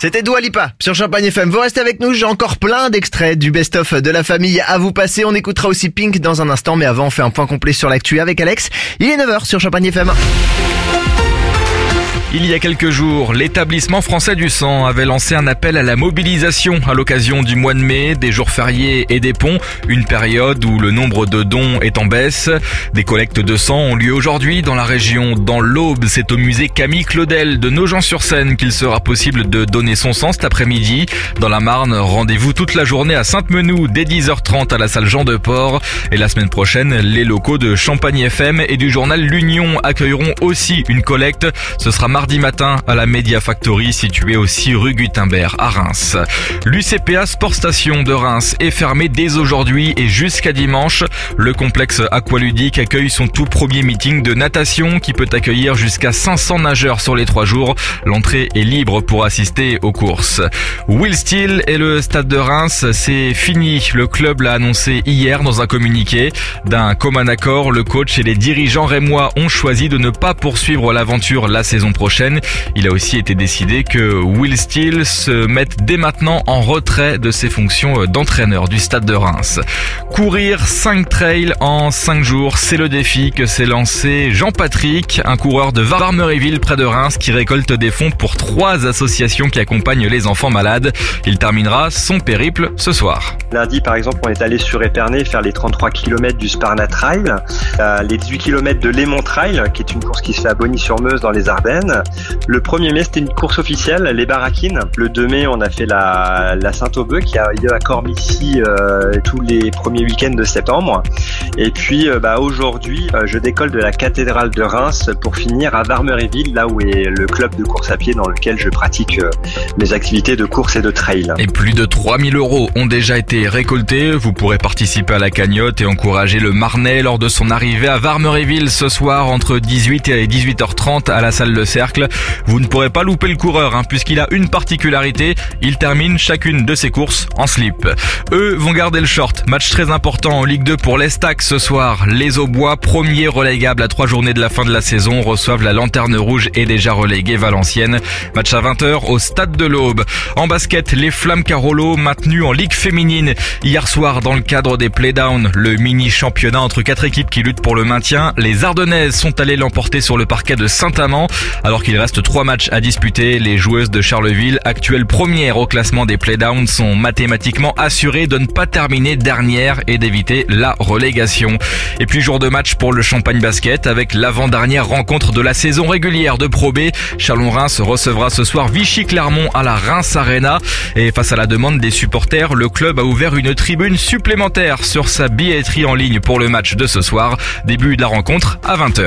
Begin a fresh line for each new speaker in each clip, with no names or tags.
C'était Dua Lipa sur Champagne FM. Vous restez avec nous, j'ai encore plein d'extraits du best-of de la famille à vous passer. On écoutera aussi Pink dans un instant, mais avant on fait un point complet sur l'actu avec Alex. Il est 9h sur Champagne FM.
Il y a quelques jours, l'établissement français du sang avait lancé un appel à la mobilisation à l'occasion du mois de mai, des jours fériés et des ponts, une période où le nombre de dons est en baisse. Des collectes de sang ont lieu aujourd'hui dans la région. Dans l'Aube, c'est au musée Camille Claudel de Nogent-sur-Seine qu'il sera possible de donner son sang cet après-midi. Dans la Marne, rendez-vous toute la journée à Sainte-Menou dès 10h30 à la salle Jean de Port. Et la semaine prochaine, les locaux de Champagne FM et du journal L'Union accueilleront aussi une collecte. Ce sera mardi matin à la Media Factory située au 6 rue Gutenberg à Reims. L'UCPA Sport Station de Reims est fermé dès aujourd'hui et jusqu'à dimanche. Le complexe aqualudique accueille son tout premier meeting de natation qui peut accueillir jusqu'à 500 nageurs sur les 3 jours. L'entrée est libre pour assister aux courses. Will Steel et le stade de Reims, c'est fini. Le club l'a annoncé hier dans un communiqué. D'un commun accord, le coach et les dirigeants rémois ont choisi de ne pas poursuivre l'aventure la saison prochaine. Il a aussi été décidé que Will Steel se mette dès maintenant en retrait de ses fonctions d'entraîneur du stade de Reims. Courir 5 trails en 5 jours, c'est le défi que s'est lancé Jean-Patrick, un coureur de Varmeréville près de Reims qui récolte des fonds pour 3 associations qui accompagnent les enfants malades. Il terminera son périple ce soir.
Lundi, par exemple, on est allé sur Épernay faire les 33 km du Sparna Trail, les 18 km de Léman Trail, qui est une course qui se fait à Bonny-sur-Meuse dans les Ardennes. Le 1er mai, c'était une course officielle, les Baraquines. Le 2 mai, on a fait la Saint-Aubeu qui a lieu à Cormicy tous les premiers week-ends de septembre. Et puis aujourd'hui, je décolle de la cathédrale de Reims pour finir à Varmeréville, là où est le club de course à pied dans lequel je pratique mes activités de course et de trail.
Et plus de 3000 € ont déjà été récoltés. Vous pourrez participer à la cagnotte et encourager le Marnais lors de son arrivée à Varmeréville ce soir entre 18 et 18h30 à la salle Le Cercle. Vous ne pourrez pas louper le coureur puisqu'il a une particularité, il termine chacune de ses courses en slip. Eux vont garder le short. Match très important en Ligue 2 pour l'Estac ce soir. Les Aubois, premiers relégables à 3 journées de la fin de la saison, reçoivent la Lanterne Rouge et déjà relégués Valenciennes. Match à 20h au stade de l'Aube. En basket, les Flammes Carolo maintenues en Ligue féminine. Hier soir, dans le cadre des playdowns, le mini-championnat entre 4 équipes qui luttent pour le maintien, les Ardennaises sont allées l'emporter sur le parquet de Saint-Amand. Alors qu'il reste 3 matchs à disputer, les joueuses de Charleville, actuelles premières au classement des playdowns, sont mathématiquement assurées de ne pas terminer dernière et d'éviter la relégation. Et puis jour de match pour le Champagne Basket avec l'avant-dernière rencontre de la saison régulière de Pro B. Chalon-Reims recevra ce soir Vichy-Clermont à la Reims Arena. Et face à la demande des supporters, le club a ouvert une tribune supplémentaire sur sa billetterie en ligne pour le match de ce soir. Début de la rencontre à 20h.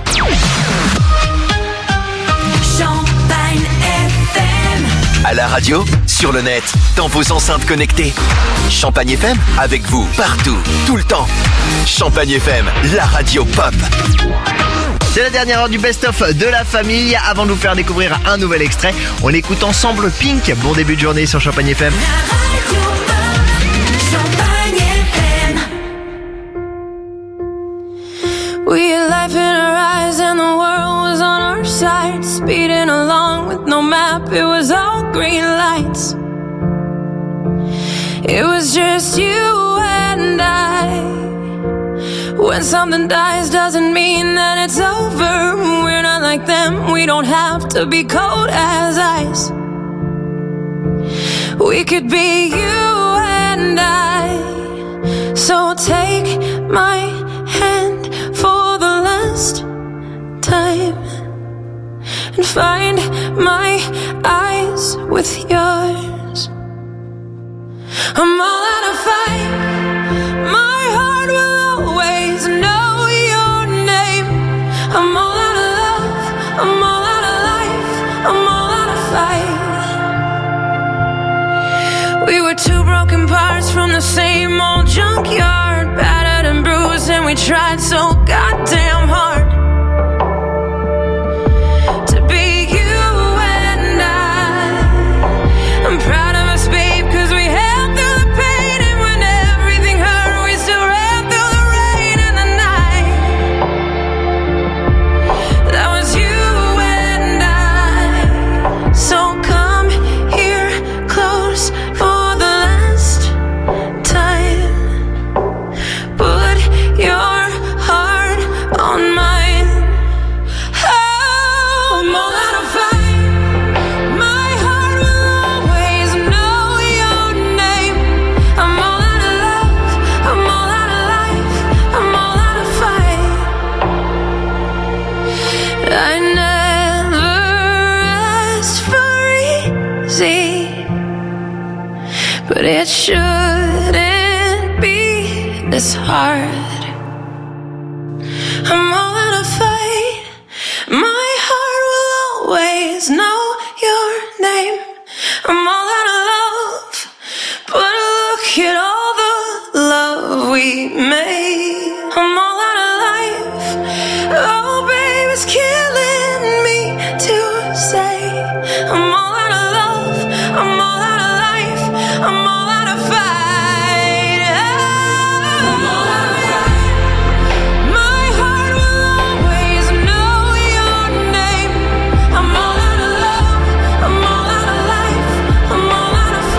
À la radio, sur le net, dans vos enceintes connectées. Champagne FM, avec vous, partout, tout le temps. Champagne FM, la radio pop.
C'est la dernière heure du best-of de la famille. Avant de vous faire découvrir un nouvel extrait, on écoute ensemble Pink. Bon début de journée sur Champagne FM.
We had life in our eyes and the world was on our side. Speeding along with no map, it was all green lights. It was just you and I. When something dies doesn't mean that it's over. We're not like them, we don't have to be cold as ice. We could be you and I. So take my hand for the last time and find my eyes with yours. I'm all out of fight. My heart will always know your name. I'm all out of love. I'm all out of life. I'm all out of fight. We were 2 broken parts from the same old junkyard, battered and bruised, and we tried so goddamn hard to be you and I. I'm proud of us, babe, 'cause we held through the pain, and when everything hurt, we still ran through the rain and the night. That was you and I. So come here but it shouldn't be this hard. I'm all out of fight. My heart will always know your name. I'm all out of love, but look at all the love we made. I'm all out of life. Oh, babe, it's killing me to say. I'm all out of love. I'm all out of life. I'm all out of fight. I'm all out of fight. My heart will always know your name. I'm all out of love. I'm all out of life. I'm all out of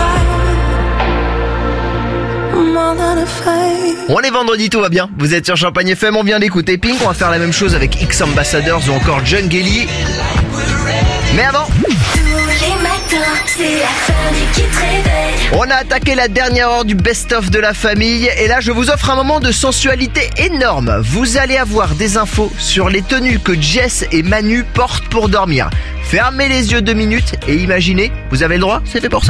fight. I'm all out of fight.
On est vendredi, tout va bien. Vous êtes sur Champagne FM, on vient d'écouter Pink. On va faire la même chose avec X Ambassadors ou encore Jungelly. Mais avant,
Tous les matins, c'est la famille qui te réveille.
on a attaqué la dernière heure du best-of de la famille. Et là, je vous offre un moment de sensualité énorme. Vous allez avoir des infos sur les tenues que Jess et Manu portent pour dormir. Fermez les yeux 2 minutes et imaginez, vous avez le droit, c'est fait pour ça.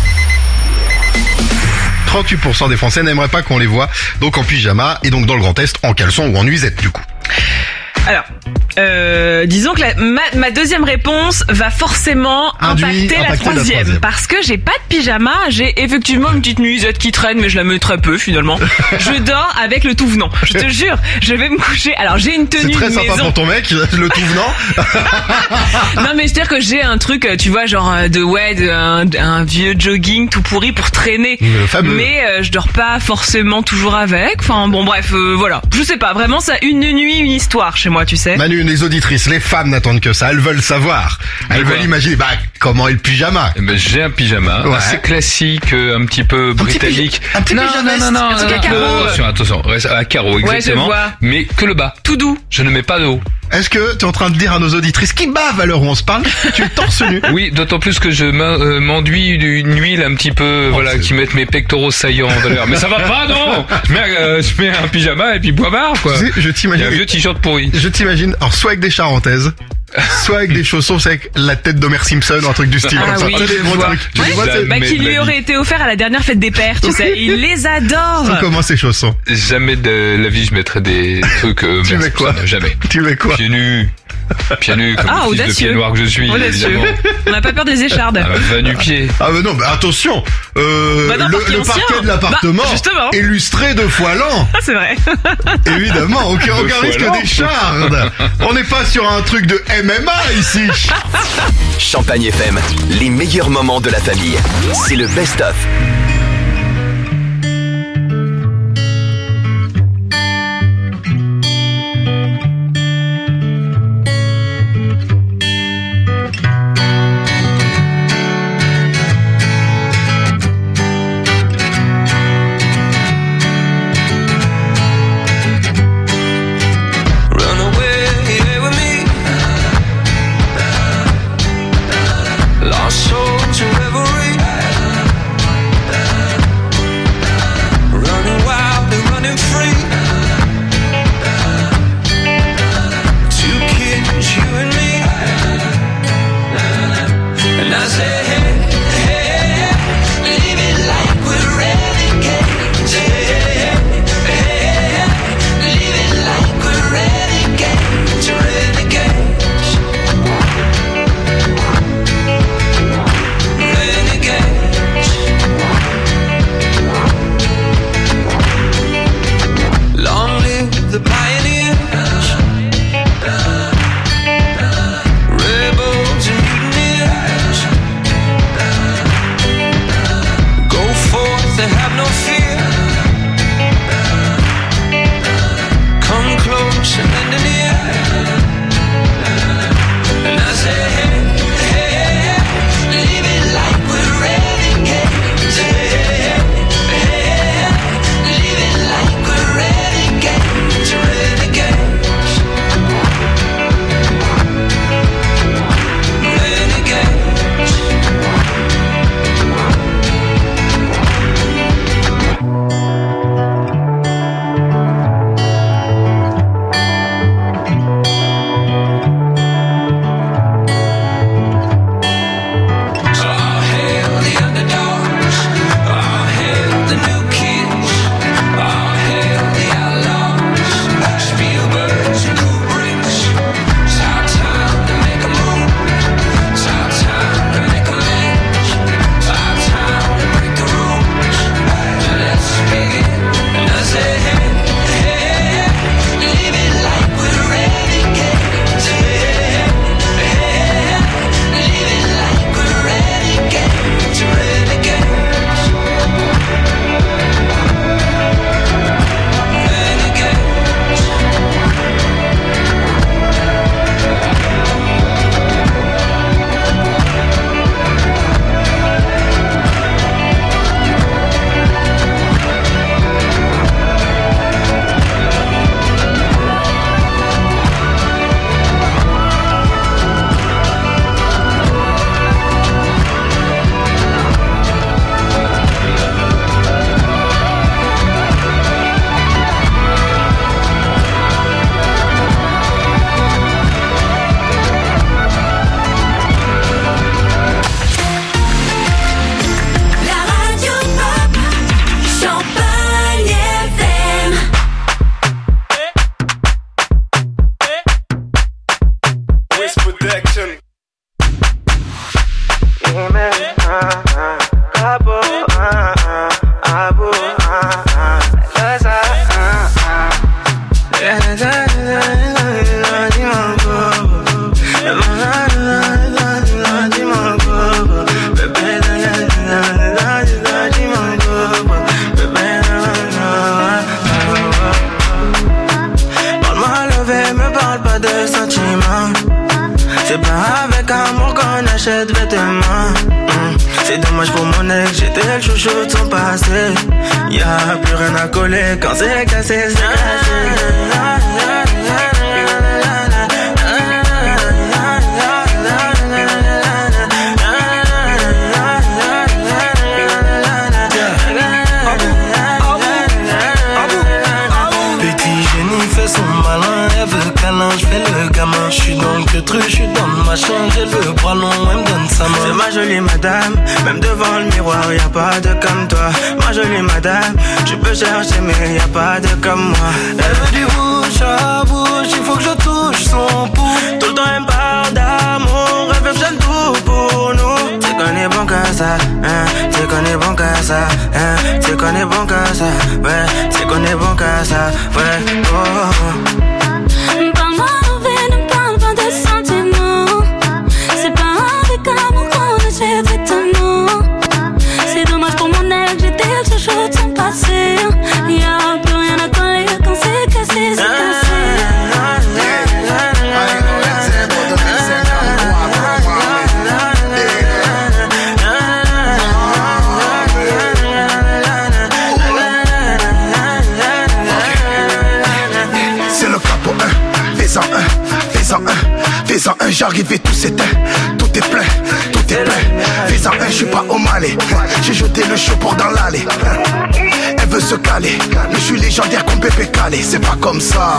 38% des Français n'aimeraient pas qu'on les voit donc en pyjama et donc dans le Grand Est en caleçon ou en nuisette du coup.
Alors, disons que ma deuxième réponse va forcément impacter la troisième. Parce que j'ai pas de pyjama, j'ai effectivement une petite nuisette qui traîne, mais je la mets très peu finalement. Je dors avec le tout venant. Je te jure, je vais me coucher. Alors j'ai une tenue de maison.
C'est très sympa pour ton mec, le tout venant.
Non mais c'est-à-dire que j'ai un truc, tu vois, genre un vieux jogging tout pourri pour traîner.
Le fameux.
Mais je dors pas forcément toujours avec. Enfin bon bref, voilà. Je sais pas, vraiment ça une nuit, une histoire chez moi, tu sais.
Manu, les auditrices, les femmes n'attendent que ça, elles veulent savoir. Elles veulent imaginer, comment est le pyjama?
J'ai un pyjama assez classique, un petit peu britannique.
Un petit pyjama.
Non,
Un truc à carreaux.
attention, à carreaux, exactement.
je vois.
Mais que le bas.
Tout doux.
Je ne mets pas de haut.
Est-ce que tu es en train de dire à nos auditrices qui bavent à l'heure où on se parle, tu es torse nu?
Oui, d'autant plus que je m'enduis d'une huile un petit peu, qui mette mes pectoraux saillants en valeur. Mais ça va pas, non! Je mets un pyjama et puis bois barre, quoi.
Tu sais, je
Il y
t'imagine.
a un vieux t-shirt pourri.
Je t'imagine, alors soit avec des charentaises, soit avec des chaussons, c'est avec la tête d'Homer Simpson, un truc du style
Ah
comme ça.
oui,
Tu sais, des
je
gros
vois.
trucs. Tu les vois,
Ouais.
c'est-
Qui lui aurait été offert à la dernière fête des pères, tu sais. Il les adore.
Sont comment ces chaussons?
Jamais de la vie je mettrais des trucs
Tu mets quoi?
Jamais.
Tu mets quoi?
Pieds nus, comme le fils de
audacieux.
pied noir que je suis,
Audacieux.
évidemment.
On n'a pas peur des échardes.
Ah, va nu-pied.
Ah mais non, mais attention,
non,
le
ancien.
parquet de l'appartement,
justement.
illustré de fois l'an.
Ah, c'est vrai.
Évidemment, aucun
fois
risque
l'an.
d'écharde. On n'est pas sur un truc de MMA ici.
Champagne FM, les meilleurs moments de la famille. C'est le best-of.
Run away with me. Lost souls in revelry.
achète vêtements. C'est dommage pour mon ex, j'étais le chouchou de son passé. Y'a plus rien à coller quand c'est cassé, c'est cassé. Je fais le gamin, je suis dans le truc, je suis dans le machin, j'ai le bras long, elle me donne sa main. C'est ma jolie madame, même devant le miroir, y'a pas de comme toi. Ma jolie madame, tu peux chercher mais y'a pas de comme moi. Elle veut du bouche à bouche, il faut que je touche son pouls. Tout le temps elle me parle d'amour, elle veut que j'aime tout pour nous. C'est qu'on est bon qu'à ça, hein, c'est qu'on est bon qu'à ça, hein, c'est qu'on est bon qu'à ça, ouais, c'est qu'on est bon qu'à ça, ouais, oh.
C'est dommage pour mon ex, j'étais le chouchou de son passé. Y'a plus rien à coller quand c'est cassé, c'est cassé.
C'est le capo 1, fais-en un, fais-en un, fais-en un, j'arrive et tout s'éteint. Tout est plein, tout est plein. Fais-en un, je suis pas au Malais. J'ai jeté le show pour dans l'allée. Elle veut se caler, mais je suis légendaire comme Pépé Calé. C'est pas comme ça.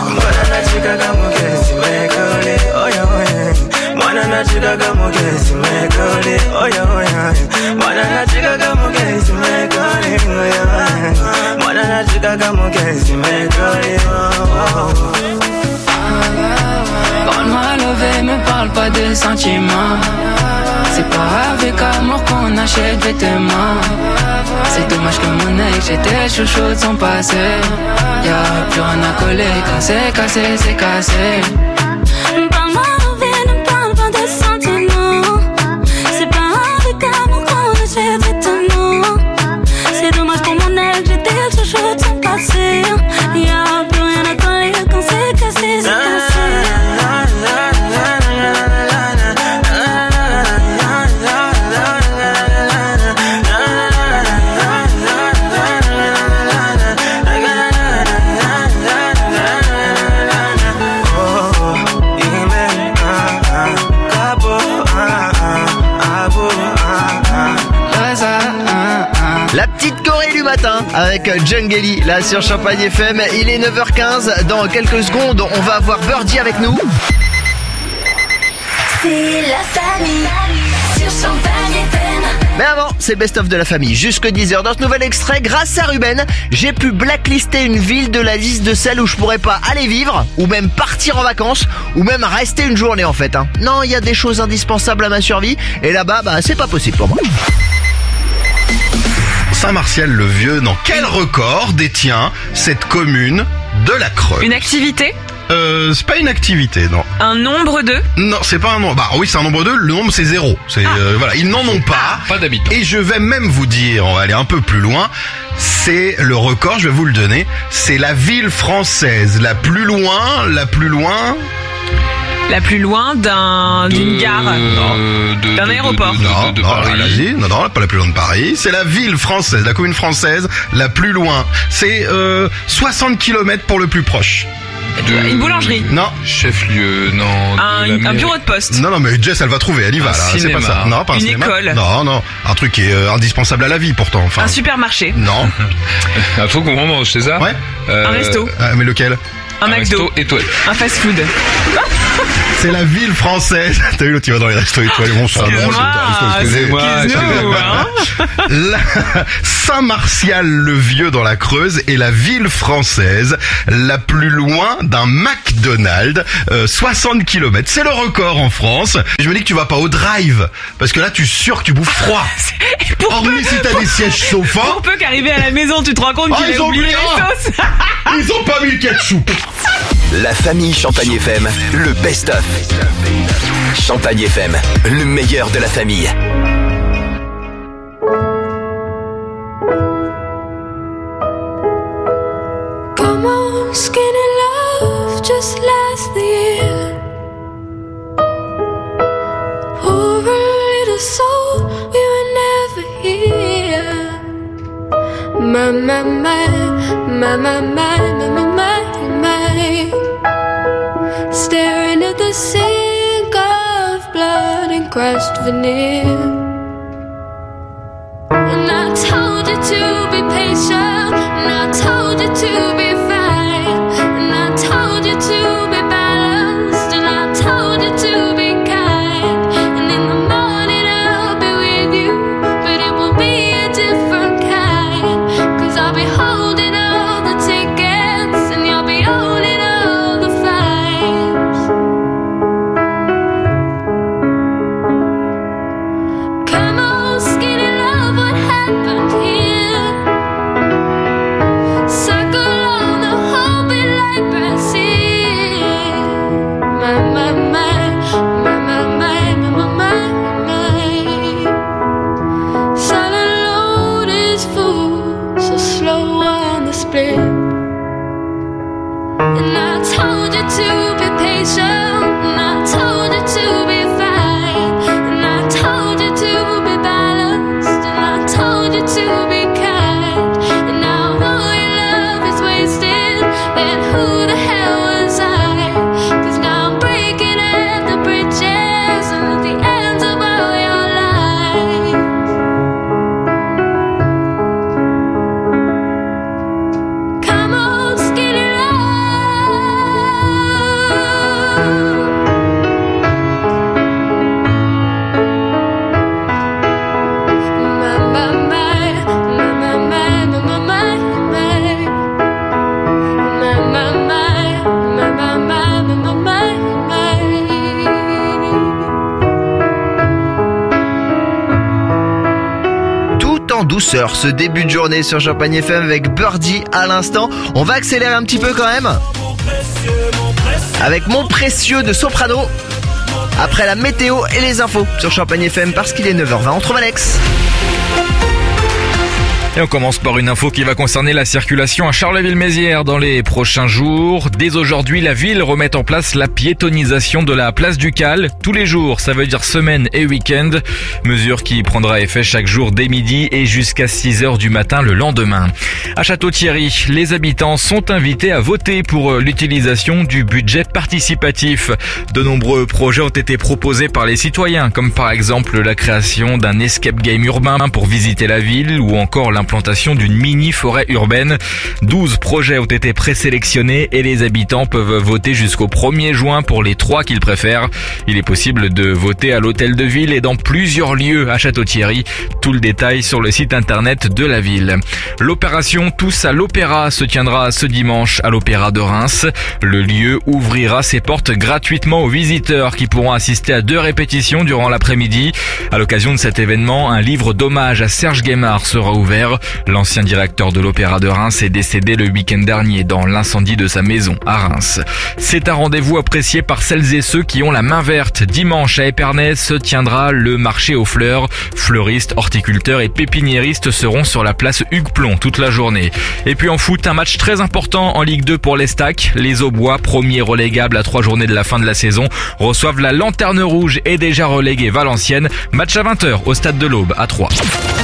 Quand elle m'a levé, me parle pas de sentiments. C'est pas avec amour qu'on achète vêtements. C'est dommage que mon ex, j'étais chouchou de son passé. Y'a plus rien à coller quand c'est cassé, c'est cassé. Parle-moi levé, ne parle pas de sentiments. C'est pas avec amour qu'on achète vêtements. C'est dommage pour mon ex, j'étais chouchou de son passé. Y'a plus rien à coller quand c'est cassé, c'est cassé.
La petite Corée du matin avec Jungeli là sur Champagne FM. Il est 9h15. Dans quelques secondes, on va avoir Birdie avec nous.
C'est la famille sur Champagne FM.
Mais avant, c'est le best-of de la famille. Jusque 10h. Dans ce nouvel extrait, grâce à Ruben, j'ai pu blacklister une ville de la liste de celles où je pourrais pas aller vivre, ou même partir en vacances, ou même rester une journée en fait. Non, il y a des choses indispensables à ma survie, et là-bas, c'est pas possible pour moi.
Saint-Martial-le-Vieux, dans quel record détient cette commune de la Creuse?
Une activité?
C'est pas une activité, non.
Un nombre de?
Non, c'est pas un nombre. Bah oui, c'est un nombre 2, le nombre c'est 0. C'est voilà, ils n'en ont pas.
Pas d'habitants.
Et je vais même vous dire, on va aller un peu plus loin, c'est le record, je vais vous le donner, c'est la ville française la plus loin
La plus loin d'une gare. D'un aéroport.
Non,
Paris.
non, pas la plus loin de Paris. C'est la ville française, la commune française la plus loin. C'est 60 km pour le plus proche.
Une boulangerie.
Non.
Chef-lieu, non.
Un bureau de poste.
Non, mais Jess, elle va trouver, elle y va, là. C'est pas ça. Non, pas un
Une
cinéma.
école.
Non. Un truc qui est indispensable à la vie, pourtant. Enfin.
Un supermarché.
Non.
Un truc où on mange, c'est ça?
Ouais.
Un resto.
Mais lequel?
Un McDo.
Resto étoilé.
Un fast-food.
C'est la ville française. T'as vu l'autre, il va dans les restos étoilés. Bon sang.
Excuse-moi.
Saint-Martial-le-Vieux dans la Creuse est la ville française la plus loin d'un McDonald's. 60 km. C'est le record en France. Je me dis que tu vas pas au drive. Parce que là, tu es sûr que tu bouffes froid. Hormis si t'as des sièges chauffants.
Pour peu qu'arriver à la maison, tu te rends compte qu'il a oublié les sauces.
Ils ont pas mis le ketchup.
La famille Champagne FM, le best-of. Champagne FM, le meilleur de la famille.
Come on, skinny love, just last the year. Pour a Staring at the sink of blood and crushed veneer. And I told you to be patient, and I told you to be fine, and I told you to be balanced, and I told you to be kind. And in the morning I'll be with you, but it will be a different kind, 'cause I'll be holding all the tickets, and you'll be owning all the flights. Come on, skinny love, what happened here? Circle on the whole bit like Brazil. My, my, my, my, my, my, my, my, my. Silent load is full, so slow on the split. And I told you to be patient, and I told you to be fine, and I told you to be balanced, and I told you to be kind. And now all your love is wasted, then who the hell was I? 'Cause now I'm breaking at the bridges and at the ends of all your lies. Come on, skinny love. My, my, my, my, my, my, my, my, my, my. My, my, my, my, my, my, my, my, my, my.
Tout en douceur, ce début de journée sur Champagne FM avec Birdie à l'instant. On va accélérer un petit peu quand même. Avec Mon Précieux de Soprano. Après la météo et les infos sur Champagne FM parce qu'il est 9h20. On trouve Alex.
Et on commence par une info qui va concerner la circulation à Charleville-Mézières dans les prochains jours. Dès aujourd'hui, la ville remet en place la piétonisation de la place du Cal. Tous les jours, ça veut dire semaine et week-end. Mesure qui prendra effet chaque jour dès midi et jusqu'à 6h du matin le lendemain. À Château-Thierry, les habitants sont invités à voter pour l'utilisation du budget participatif. De nombreux projets ont été proposés par les citoyens, comme par exemple la création d'un escape game urbain pour visiter la ville ou encore l'implantation d'une mini-forêt urbaine. 12 projets ont été présélectionnés et les habitants peuvent voter jusqu'au 1er juin pour les 3 qu'ils préfèrent. Il est possible de voter à l'hôtel de ville et dans plusieurs lieux à Château-Thierry. Tout le détail sur le site internet de la ville. L'opération Tous à l'Opéra se tiendra ce dimanche à l'Opéra de Reims. Le lieu ouvrira ses portes gratuitement aux visiteurs qui pourront assister à 2 répétitions durant l'après-midi. À l'occasion de cet événement, un livre d'hommage à Serge Guémard sera ouvert. L'ancien directeur de l'Opéra de Reims est décédé le week-end dernier dans l'incendie de sa maison à Reims. C'est un rendez-vous apprécié par celles et ceux qui ont la main verte. Dimanche à Épernay se tiendra le marché aux fleurs. Fleuristes, horticulteurs et pépiniéristes seront sur la place Hugues Plon toute la journée. Et puis en foot, un match très important en Ligue 2 pour les Stacks. Les Aubois, premiers relégables à 3 journées de la fin de la saison, reçoivent la Lanterne Rouge et déjà reléguée Valenciennes. Match à 20h au stade de l'Aube à Troyes.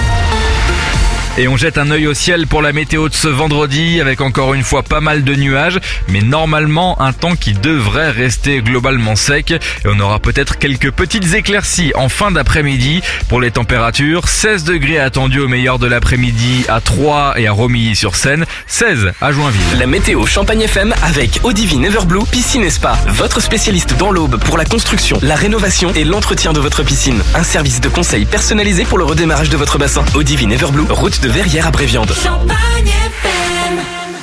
Et on jette un œil au ciel pour la météo de ce vendredi avec encore une fois pas mal de nuages, mais normalement un temps qui devrait rester globalement sec. Et on aura peut-être quelques petites éclaircies en fin d'après-midi. Pour les températures, 16 degrés attendus au meilleur de l'après-midi à Troyes et à Romilly-sur-Seine, 16 à Joinville.
La météo Champagne FM avec Odivine Everblue Piscine et Spa, votre spécialiste dans l'Aube pour la construction, la rénovation et l'entretien de votre piscine. Un service de conseil personnalisé pour le redémarrage de votre bassin. Odivine Everblue, route de Verrières à Bréviande.
Champagne FM.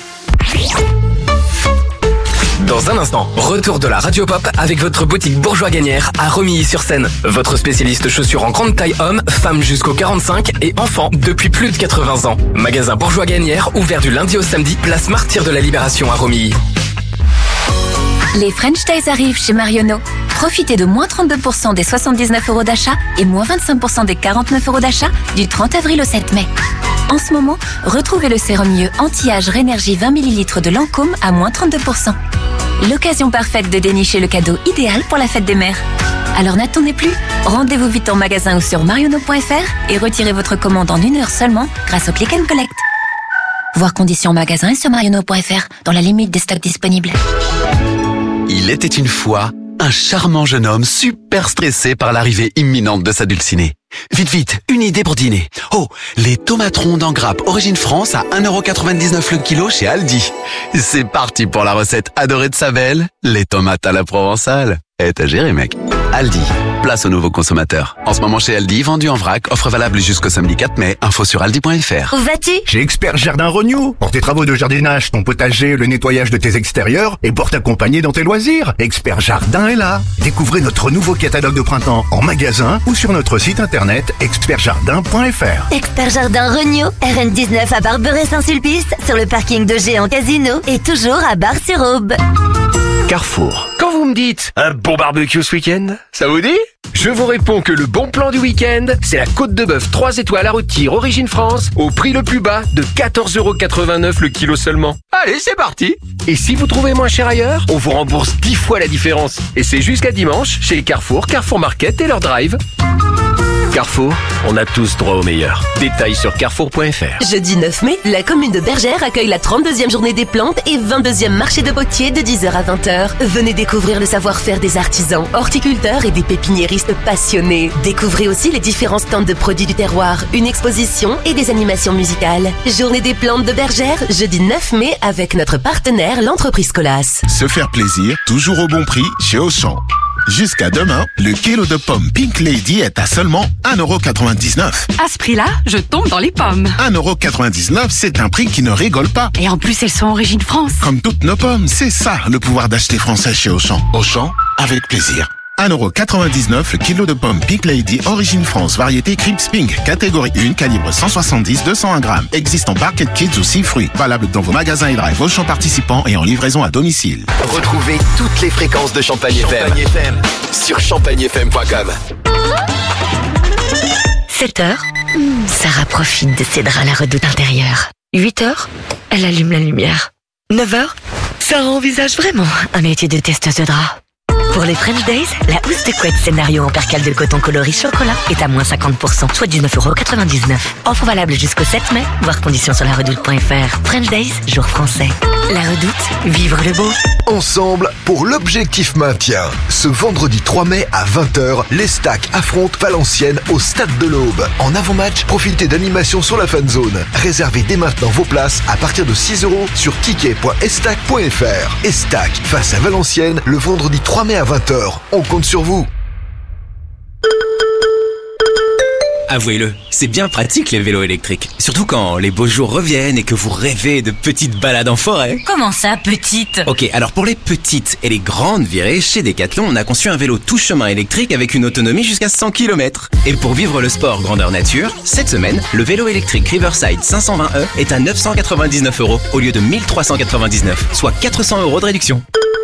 Dans un instant, retour de la Radio Pop avec votre boutique Bourgeois Gagnère à Romilly-sur-Seine. Votre spécialiste chaussures en grande taille hommes, femmes jusqu'aux 45 et enfants depuis plus de 80 ans. Magasin Bourgeois Gagnère ouvert du lundi au samedi, place Martyr de la Libération à Romilly.
Les French Days arrivent chez Marionneau. Profitez de moins 32% des 79 € d'achat et moins 25% des 49 € d'achat du 30 avril au 7 mai. En ce moment, retrouvez le sérum mieux anti-âge Rénergie 20 ml de Lancôme à moins 32%. L'occasion parfaite de dénicher le cadeau idéal pour la fête des mères. Alors n'attendez plus, rendez-vous vite en magasin ou sur marionneau.fr et retirez votre commande en 1 heure seulement grâce au Click and Collect. Voir conditions en magasin et sur marionneau.fr dans la limite des stocks disponibles.
Il était une fois un charmant jeune homme super stressé par l'arrivée imminente de sa dulcinée. Vite, vite, une idée pour dîner. Oh, les tomates rondes en grappe Origine France à 1,99€ le kilo chez Aldi. C'est parti pour la recette adorée de sa belle, les tomates à la provençale. T'as géré, mec. Aldi, place aux nouveaux consommateurs. En ce moment chez Aldi, vendu en vrac, offre valable jusqu'au samedi 4 mai. Info sur aldi.fr.
Où vas-tu?
Chez Expert Jardin Renew. Pour tes travaux de jardinage, ton potager, le nettoyage de tes extérieurs et pour t'accompagner dans tes loisirs. Expert Jardin est là. Découvrez notre nouveau catalogue de printemps en magasin ou sur notre site internet expertjardin.fr.
Expert Jardin Renew, RN19 à Barberay-Saint-Sulpice, sur le parking de Géant Casino et toujours à Bar-sur-Aube.
Carrefour. Quand vous me dites un bon barbecue ce week-end, ça vous dit? Je vous réponds que le bon plan du week-end, c'est la côte de bœuf 3 étoiles à rôtir Origine France au prix le plus bas de 14,89€ le kilo seulement. Allez, c'est parti. Et si vous trouvez moins cher ailleurs, on vous rembourse 10 fois la différence. Et c'est jusqu'à dimanche chez Carrefour, Carrefour Market et leur drive. Carrefour, on a tous droit au meilleur. Détails sur carrefour.fr.
Jeudi 9 mai, la commune de Bergère accueille la 32e journée des plantes et 22e marché de Potier de 10h à 20h. Venez découvrir le savoir-faire des artisans, horticulteurs et des pépiniéristes passionnés. Découvrez aussi les différents stands de produits du terroir, une exposition et des animations musicales. Journée des plantes de Bergère, jeudi 9 mai avec notre partenaire, l'entreprise Colas.
Se faire plaisir, toujours au bon prix chez Auchan. Jusqu'à demain, le kilo de pommes Pink Lady est à seulement 1,99€.
À ce prix-là, je tombe dans les pommes.
1,99€, c'est un prix qui ne rigole pas.
Et en plus, elles sont Origine France.
Comme toutes nos pommes, c'est ça le pouvoir d'acheter français chez Auchan. Auchan, avec plaisir. 1,99€ le kilo de pommes Pink Lady Origine France, variété Crips Pink, catégorie 1, calibre 170-201 grammes. Existe en Barquette Kids ou 6 fruits. Valable dans vos magasins et drive Auchan participants et en livraison à domicile.
Retrouvez toutes les fréquences de Champagne FM sur champagnefm.com.
7h, Sarah profite de ses draps à la redoute intérieure. 8h, elle allume la lumière. 9h, Sarah envisage vraiment un métier de testeuse de draps. Pour les French Days, la housse de couette scénario en percale de coton coloris chocolat est à moins 50%, soit 19,99€. Offre valable jusqu'au 7 mai, voir conditions sur laredoute.fr. French Days, jour français. La Redoute, vivre le beau.
Ensemble pour l'objectif maintien. Ce vendredi 3 mai à 20h, les Stacks affrontent Valenciennes au Stade de l'Aube. En avant-match, profitez d'animations sur la fan zone. Réservez dès maintenant vos places à partir de 6€ sur ticket.estac.fr. Estac face à Valenciennes le vendredi 3 mai à 20h. On compte sur vous.
Avouez-le, c'est bien pratique les vélos électriques. Surtout quand les beaux jours reviennent et que vous rêvez de petites balades en forêt.
Comment ça, petite?
Ok, alors pour les petites et les grandes virées, chez Decathlon, on a conçu un vélo tout chemin électrique avec une autonomie jusqu'à 100 km. Et pour vivre le sport grandeur nature, cette semaine, le vélo électrique Riverside 520e est à 999€ au lieu de 1399, soit 400€ de réduction.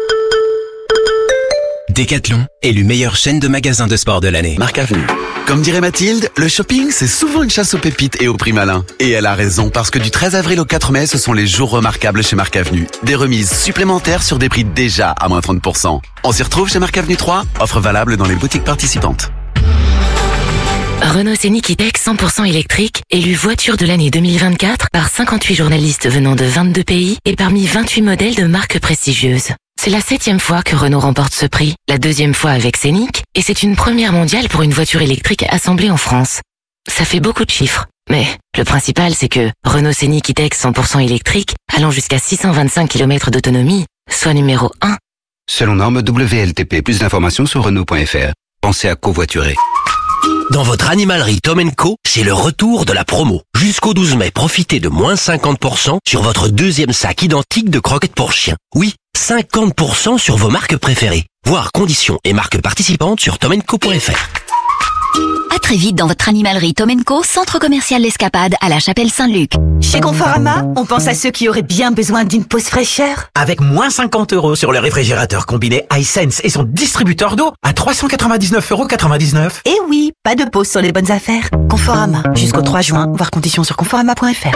Decathlon, élu meilleure chaîne de magasins de sport de l'année.
Marc Avenue. Comme dirait Mathilde, le shopping, c'est souvent une chasse aux pépites et aux prix malins. Et elle a raison, parce que du 13 avril au 4 mai, ce sont les jours remarquables chez Marc Avenue. Des remises supplémentaires sur des prix déjà à moins 30%. On s'y retrouve chez Marc Avenue 3, offre valable dans les boutiques participantes.
Renault Scénic E-Tech 100% électrique, élu voiture de l'année 2024 par 58 journalistes venant de 22 pays et parmi 28 modèles de marques prestigieuses. C'est la 7e fois que Renault remporte ce prix, la 2e fois avec Scénic, et c'est une première mondiale pour une voiture électrique assemblée en France. Ça fait beaucoup de chiffres, mais le principal c'est que Renault Scénic E-Tech 100% électrique, allant jusqu'à 625 km d'autonomie, soit numéro 1.
Selon norme WLTP, plus d'informations sur Renault.fr. Pensez à covoiturer.
Dans votre animalerie Tom & Co, c'est le retour de la promo. Jusqu'au 12 mai, profitez de moins 50% sur votre deuxième sac identique de croquettes pour chien. Oui, 50% sur vos marques préférées. Voir conditions et marques participantes sur tomandco.fr.
À très vite dans votre animalerie Tom & Co, centre commercial L'Escapade à la Chapelle-Saint-Luc.
Chez Conforama, on pense à ceux qui auraient bien besoin d'une pause fraîcheur.
Avec moins 50€ sur le réfrigérateur combiné iSense et son distributeur d'eau à 399,99€.
Et oui, pas de pause sur les bonnes affaires. Conforama, jusqu'au 3 juin, voir conditions sur conforama.fr.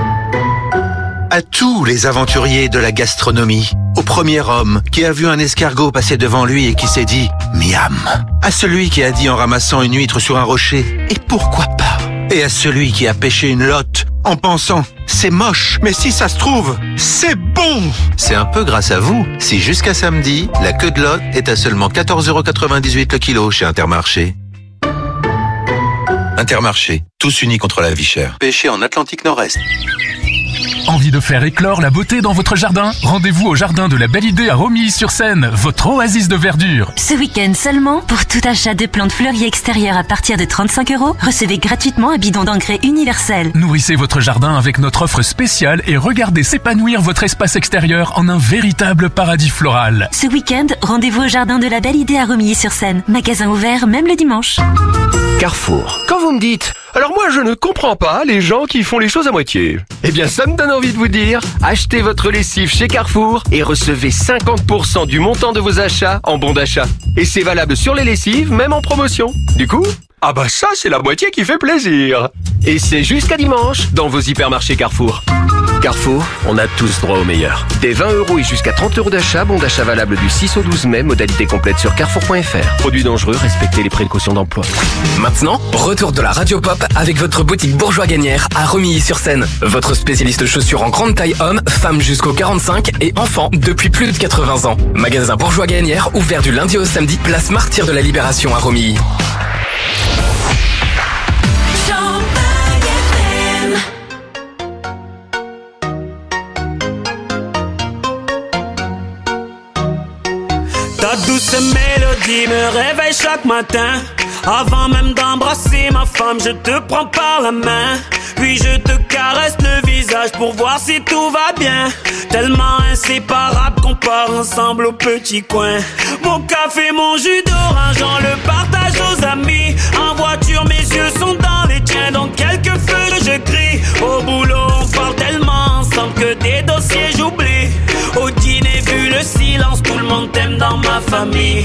À tous les aventuriers de la gastronomie, au premier homme qui a vu un escargot passer devant lui et qui s'est dit « Miam », à celui qui a dit en ramassant une huître sur un rocher « Et pourquoi pas ?» et à celui qui a pêché une lotte en pensant c'est moche, mais si ça se trouve, c'est bon.
C'est un peu grâce à vous si jusqu'à samedi, la queue de lot est à seulement 14,98€ le kilo chez Intermarché. Intermarché, tous unis contre la vie chère. Pêché en Atlantique Nord-Est.
Envie de faire éclore la beauté dans votre jardin? Rendez-vous au jardin de la Belle Idée à Romilly-sur-Seine, votre oasis de verdure.
Ce week-end seulement, pour tout achat de plantes fleuries extérieures à partir de 35 €, recevez gratuitement un bidon d'engrais universel.
Nourrissez votre jardin avec notre offre spéciale et regardez s'épanouir votre espace extérieur en un véritable paradis floral.
Ce week-end, rendez-vous au jardin de la Belle Idée à Romilly-sur-Seine. Magasin ouvert même le dimanche.
Carrefour. Quand vous me dites « Alors moi je ne comprends pas les gens qui font les choses à moitié », eh bien ça me donne envie de vous dire, achetez votre lessive chez Carrefour et recevez 50% du montant de vos achats en bon d'achat. Et c'est valable sur les lessives, même en promotion. Du coup, ah bah ça c'est la moitié qui fait plaisir. Et c'est jusqu'à dimanche dans vos hypermarchés Carrefour. Carrefour, on a tous droit au meilleur. Dès 20 € et jusqu'à 30 € d'achat, bon d'achat valable du 6 au 12 mai, modalité complète sur carrefour.fr. Produits dangereux, respectez les précautions d'emploi.
Maintenant, retour de la Radio Pop avec votre boutique Bourgeois Gagnère à Romilly-sur-Seine. Votre spécialiste chaussures en grande taille homme, femmes jusqu'aux 45 et enfants depuis plus de 80 ans. Magasin Bourgeois Gagnère ouvert du lundi au samedi, place Martyr de la Libération à Romilly.
Ta douce mélodie me réveille chaque matin. Avant même d'embrasser ma femme, je te prends par la main. Puis je te caresse le visage pour voir si tout va bien. Tellement inséparable qu'on part ensemble au petit coin. Mon café, mon jus d'orange, on le partage aux amis. En voiture, mes yeux sont dans les tiens, donc quelques feux je crie. Au boulot, on parle tellement ensemble que des dossiers j'oublie. Au dîner, vu le silence, tout le monde t'aime dans ma famille.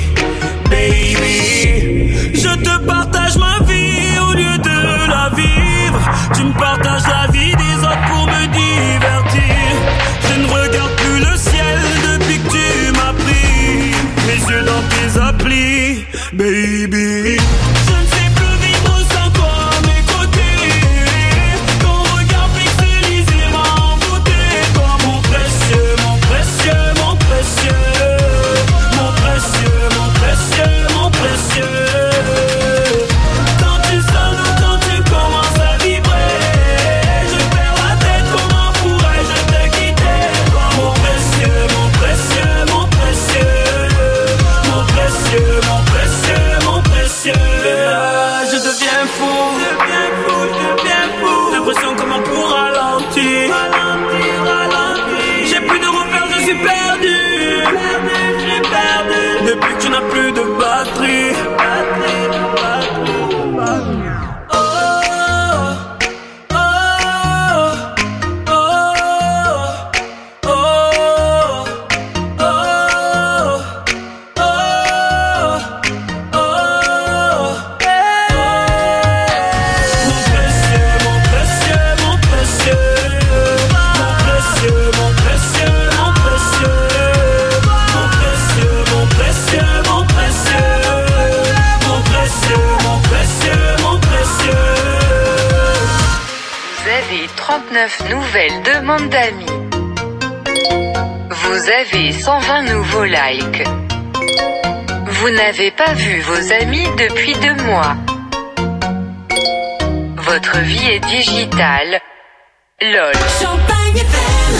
Baby, je te partage ma vie au lieu de la vivre. Tu me partages la vie des autres pour me divertir. Je ne regarde plus le ciel depuis que tu m'as pris. Mes yeux dans tes applis, baby. Je ne sais plus vivre sans toi à mes côtés. Ton regard pixelisé m'a envoûté. Toi mon précieux, mon précieux, mon précieux. Mon précieux, mon précieux, mon précieux. Quand tu sonnes ou quand tu commences à vibrer, je perds la tête, comment pourrais-je te quitter? Toi mon précieux, mon précieux, mon précieux. Mon précieux, mon précieux, mon précieux. Je deviens fou, je deviens fou, je deviens fou. L'impression comment pour ralentir, ralentir, ralentir. J'ai plus de repères, je suis perdu, perdu, j'ai perdu. Depuis que tu n'as plus de batterie, batterie, batterie, batterie. Oh, oh, oh, oh, oh, oh, oh. Mon précieux, mon précieux, mon précieux. Mon précieux, mon précieux, mon précieux. Mon précieux, mon précieux, mon précieux. Mon précieux, mon précieux, mon précieux.
Vous avez 39 nouvelles demandes d'amis. Vous avez 120 nouveaux likes. Vous n'avez pas vu vos amis depuis 2 mois. Votre vie est digitale. LOL.
Champagne FM,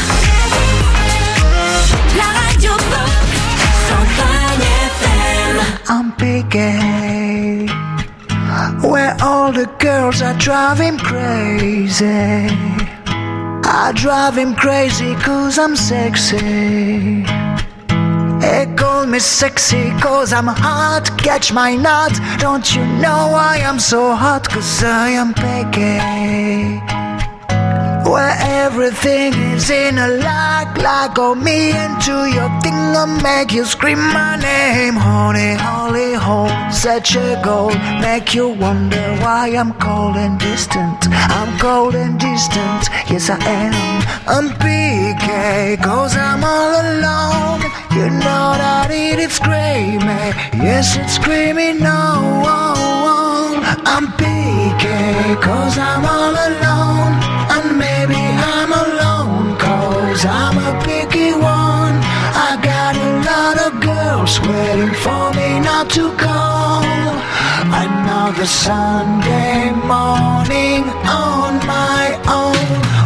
la radio pop. Champagne FM.
I'm picking where all the girls are driving crazy. I drive him crazy cause I'm sexy. They call me sexy cause I'm hot. Catch my nut. Don't you know I am so hot? Cause I am picky. Where everything is in a like on me into your thing I'll make you scream my name. Honey, holy hole, such a goal. Make you wonder why I'm cold and distant. I'm cold and distant, yes I am. I'm PK, cause I'm all alone. You know that it's screaming, yes it's screaming no. I'm picky, cause I'm all alone. And maybe I'm alone, cause I'm a picky one. I got a lot of girls waiting for me not to call. Another Sunday morning on my own.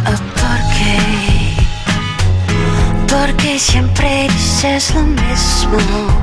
Porque siempre dices lo mismo.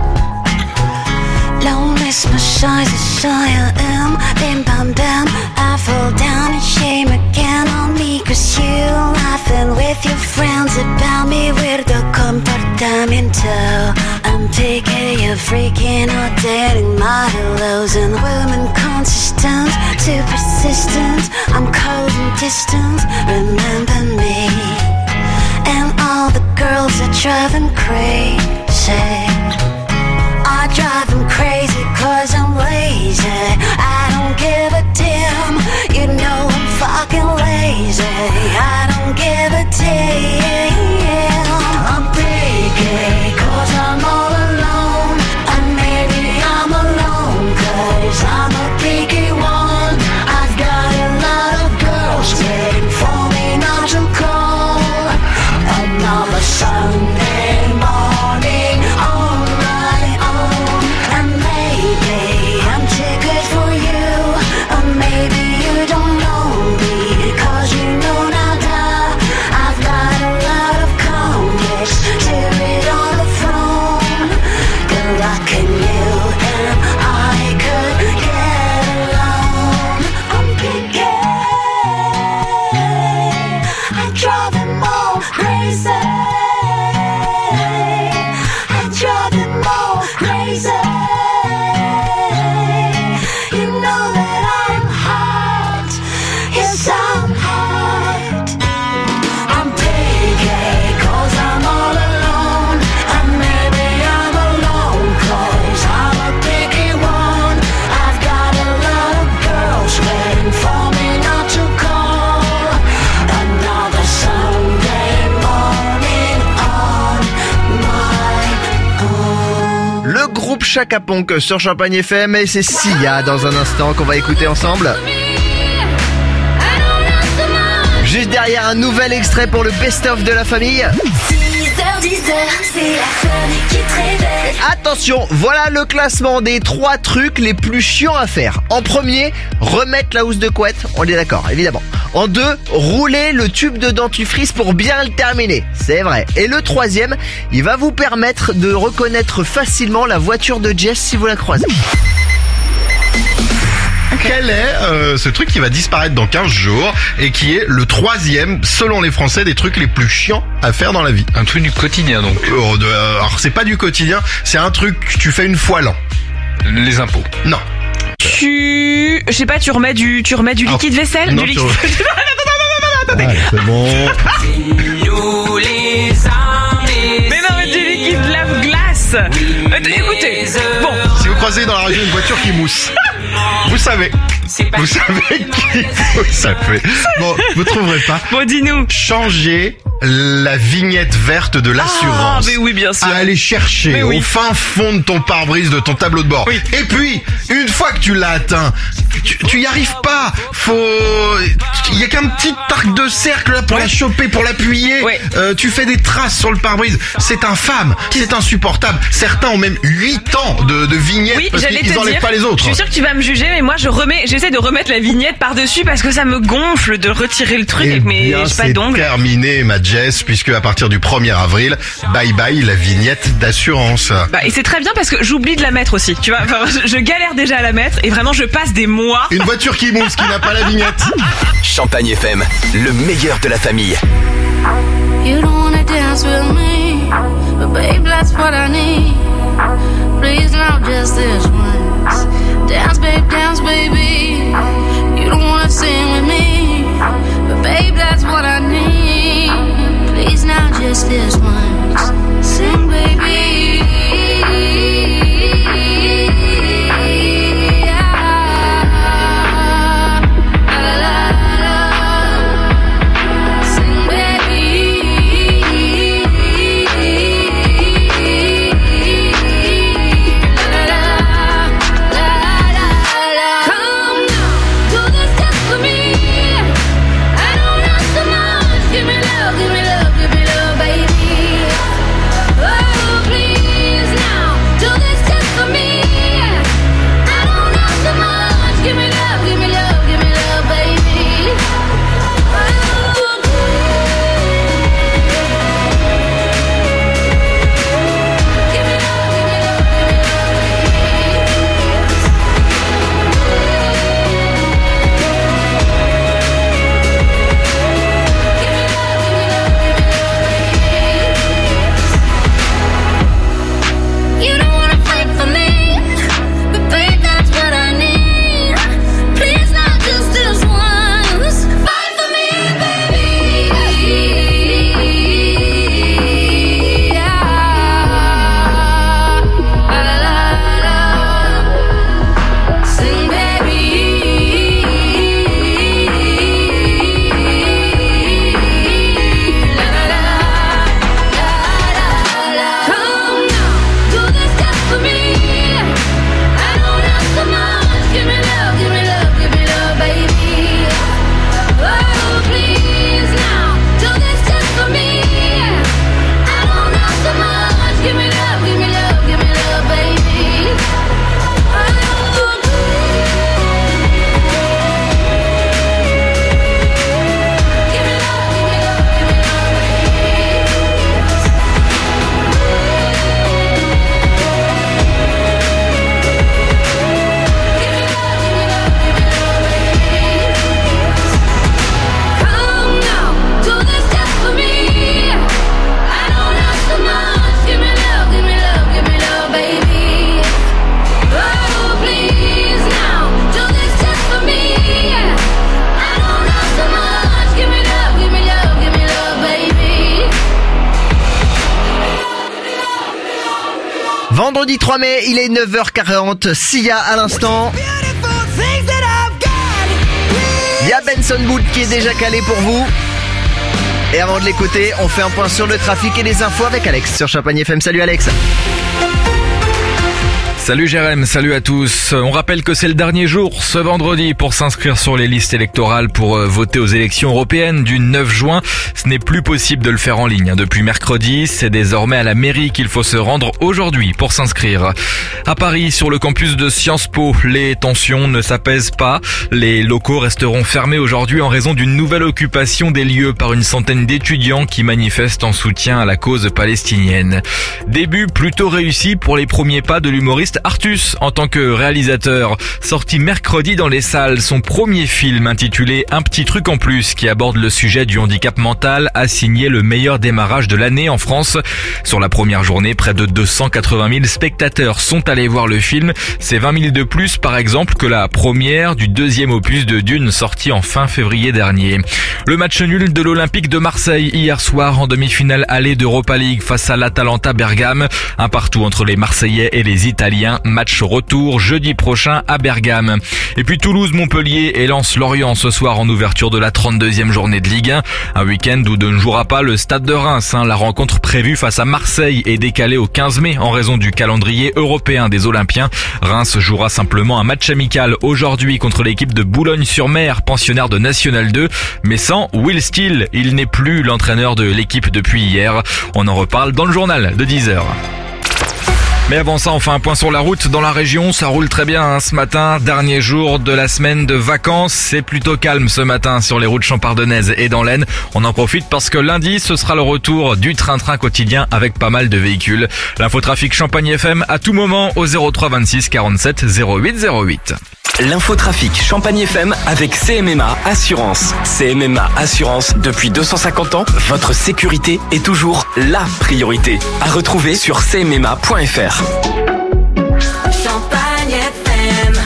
Lo mismo soy, I am. Bim bam bam, I fall down in shame again on me. Cause you laughing with your friends about me. Weirdo comportamiento. I'm taking you freaking out, dating my lows. And women consistent, too persistent. I'm cold and distant, remember me. And all the girls that drive him crazy. I drive him crazy cause I'm lazy. I don't give a damn. You know I'm fucking lazy. I don't give a damn. I'm picky cause I'm all alone. And maybe I'm alone cause I'm a picky one. I've got a lot of girls waiting for me not to call. Another Sunday morning on my own. And maybe I'm too good for you. Or maybe you don't know me, cause you know nada. I've got a lot of complex to read on the phone. Good luck in you and I could get along. I'm picky, I drive them all crazy. I drive them all crazy. You know that I'm hot. Yes, I'm hot. I'm picky cause I'm all alone. And maybe I'm alone cause I'm a picky one. I've got a lot of girls waiting for me not to call. Another Sunday morning on my own.
Le groupe Chaka Ponk sur Champagne FM et c'est Sia dans un instant qu'on va écouter ensemble. Juste derrière un nouvel extrait pour le best-of de la famille.
6h, 10h, c'est la famille qui te réveille.
Attention, voilà le classement des 3 trucs les plus chiants à faire. En premier, remettre la housse de couette, on est d'accord, évidemment. En 2, rouler le tube de dentifrice pour bien le terminer, c'est vrai. Et le troisième, il va vous permettre de reconnaître facilement la voiture de Jess si vous la croisez.
Quel est ce truc qui va disparaître dans 15 jours et qui est le 3e, selon les Français, des trucs les plus chiants à faire dans la vie?
Un truc du quotidien donc.
Alors c'est pas du quotidien, c'est un truc que tu fais une fois l'an.
Les impôts.
Non.
Je sais pas, tu remets du liquide vaisselle,
non,
du liquide.
Ouais, c'est bon.
Mais non, mais du liquide lave-glace. Écoutez, bon.
Si vous croisez dans la région une voiture qui mousse, vous savez qui vous savez. Bon, vous trouverez pas.
Bon, dis-nous.
Changer la vignette verte de l'assurance.
Ah, mais oui, bien sûr.
À aller chercher au fin fond de ton pare-brise, de ton tableau de bord.
Oui.
Et puis, une fois que tu l'as atteint, tu y arrives pas. Il y a qu'un petit arc de cercle là pour la choper, pour l'appuyer.
Ouais.
Tu fais des traces sur le pare-brise. C'est infâme. C'est insupportable. Certains ont même 8 ans de vignette parce qu'ils n'enlèvent pas les autres.
Je suis sûr que tu vas me juger, mais moi j'essaie de remettre la vignette par-dessus parce que ça me gonfle de retirer le truc avec mes pas d'ongles.
C'est terminé, ma Jess, puisque à partir du 1er avril, bye bye la vignette d'assurance.
Et c'est très bien parce que j'oublie de la mettre aussi. Tu vois, je galère déjà à la mettre et vraiment je passe des mois.
Une voiture qui mousse, qui n'a pas la vignette.
Champagne FM, le meilleur de la famille.
You don't wanna dance with me, but babe, that's what I need. Please now just this once. Dance, baby. You don't wanna sing with me, but babe, that's what I need. Please now just this once. Sing, baby. Come
Vendredi 3 mai, il est 9h40, Sia à l'instant. Il y a Benson Boot qui est déjà calé pour vous. Et avant de l'écouter, on fait un point sur le trafic et les infos avec Alex sur Champagne FM. Salut Alex.
Salut Jérém, salut à tous. On rappelle que c'est le dernier jour, ce vendredi, pour s'inscrire sur les listes électorales pour voter aux élections européennes du 9 juin. Ce n'est plus possible de le faire en ligne. Depuis mercredi, c'est désormais à la mairie qu'il faut se rendre aujourd'hui pour s'inscrire. À Paris, sur le campus de Sciences Po, les tensions ne s'apaisent pas. Les locaux resteront fermés aujourd'hui en raison d'une nouvelle occupation des lieux par une centaine d'étudiants qui manifestent en soutien à la cause palestinienne. Début plutôt réussi pour les premiers pas de l'humoriste Artus en tant que réalisateur. Sorti mercredi dans les salles, son premier film intitulé Un petit truc en plus qui aborde le sujet du handicap mental a signé le meilleur démarrage de l'année en France. Sur la première journée, près de 280 000 spectateurs sont allés voir le film. C'est 20 000 de plus par exemple que la première du deuxième opus de Dune sorti en fin février dernier. Le match nul de l'Olympique de Marseille hier soir en demi-finale aller d'Europa League face à l'Atalanta Bergame. Un partout entre les Marseillais et les Italiens. Match retour jeudi prochain à Bergame. Et puis Toulouse-Montpellier et Lens-Lorient ce soir en ouverture de la 32e journée de Ligue 1. Un week-end où ne jouera pas le Stade de Reims. La rencontre prévue face à Marseille est décalée au 15 mai en raison du calendrier européen des Olympiens. Reims jouera simplement un match amical aujourd'hui contre l'équipe de Boulogne-sur-Mer, pensionnaire de National 2, mais sans Will Steele. Il n'est plus l'entraîneur de l'équipe depuis hier. On en reparle dans le journal de 10h. Mais avant ça, on fait un point sur la route dans la région. Ça roule très bien ce matin. Dernier jour de la semaine de vacances. C'est plutôt calme ce matin sur les routes champardonnaises et dans l'Aisne. On en profite parce que lundi, ce sera le retour du train-train quotidien avec pas mal de véhicules. L'infotrafic Champagne FM à tout moment au 03 26 47 08 08.
L'infotrafic Champagne FM avec CMMA Assurance. CMMA Assurance, depuis 250 ans, votre sécurité est toujours la priorité. À retrouver sur cmma.fr.
Champagne FM.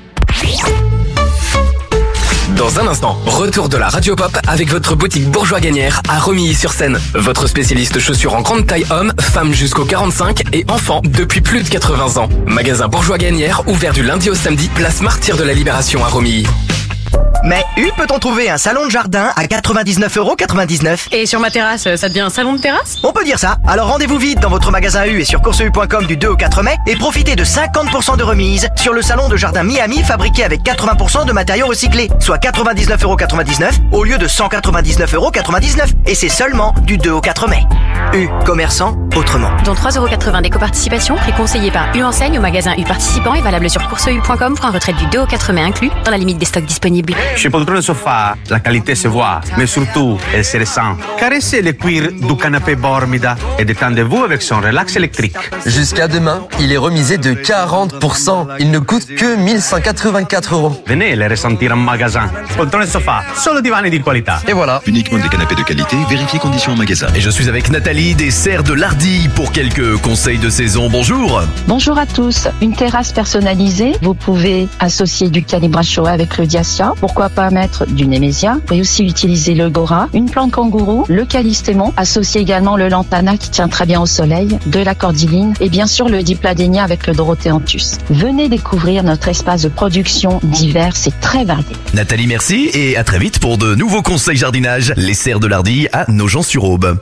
Dans un instant, retour de la Radio Pop avec votre boutique Bourgeois Gagnère à Romilly-sur-Seine. Votre spécialiste chaussures en grande taille homme, femmes jusqu'aux 45 et enfants depuis plus de 80 ans. Magasin Bourgeois Gagnère ouvert du lundi au samedi, place Martyr de la Libération à Romilly.
Mais peut-on trouver un salon de jardin à 99,99 €?
Et sur ma terrasse, ça devient un salon de terrasse?
On peut dire ça. Alors rendez-vous vite dans votre magasin U et sur courseu.com du 2 au 4 mai et profitez de 50% de remise sur le salon de jardin Miami fabriqué avec 80% de matériaux recyclés, soit 99,99 € au lieu de 199,99 €. Et c'est seulement du 2 au 4 mai. U, commerçant autrement.
Dont 3,80 € d'éco-participation, prix conseillé par U Enseigne au magasin U participant et valable sur courseu.com pour un retrait du 2 au 4 mai inclus dans la limite des stocks disponibles.
Chez Poltrone Sofa, la qualité se voit, mais surtout, elle se ressent. Caressez le cuir du canapé Bormida et détendez-vous avec son relax électrique.
Jusqu'à demain, il est remisé de 40%. Il ne coûte que 1184 €.
Venez les ressentir en magasin. Poltrone Sofa, solo divani di qualità.
Et voilà.
Uniquement des canapés de qualité, vérifiez conditions en magasin.
Et je suis avec Nathalie des Serres de l'Ardille pour quelques conseils de saison. Bonjour.
Bonjour à tous. Une terrasse personnalisée, vous pouvez associer du calibrage Showa avec le Diacia. Pourquoi pas mettre du Nemesia? Vous pouvez aussi utiliser le Gora, une plante kangourou, le Callistémon, associer également le Lantana qui tient très bien au soleil, de la cordyline et bien sûr le Dipladénia avec le Dorothéanthus. Venez découvrir notre espace de production divers, c'est très varié.
Nathalie, merci et à très vite pour de nouveaux conseils jardinage. Les Serres de l'Ardille à Nogent-sur-Aube.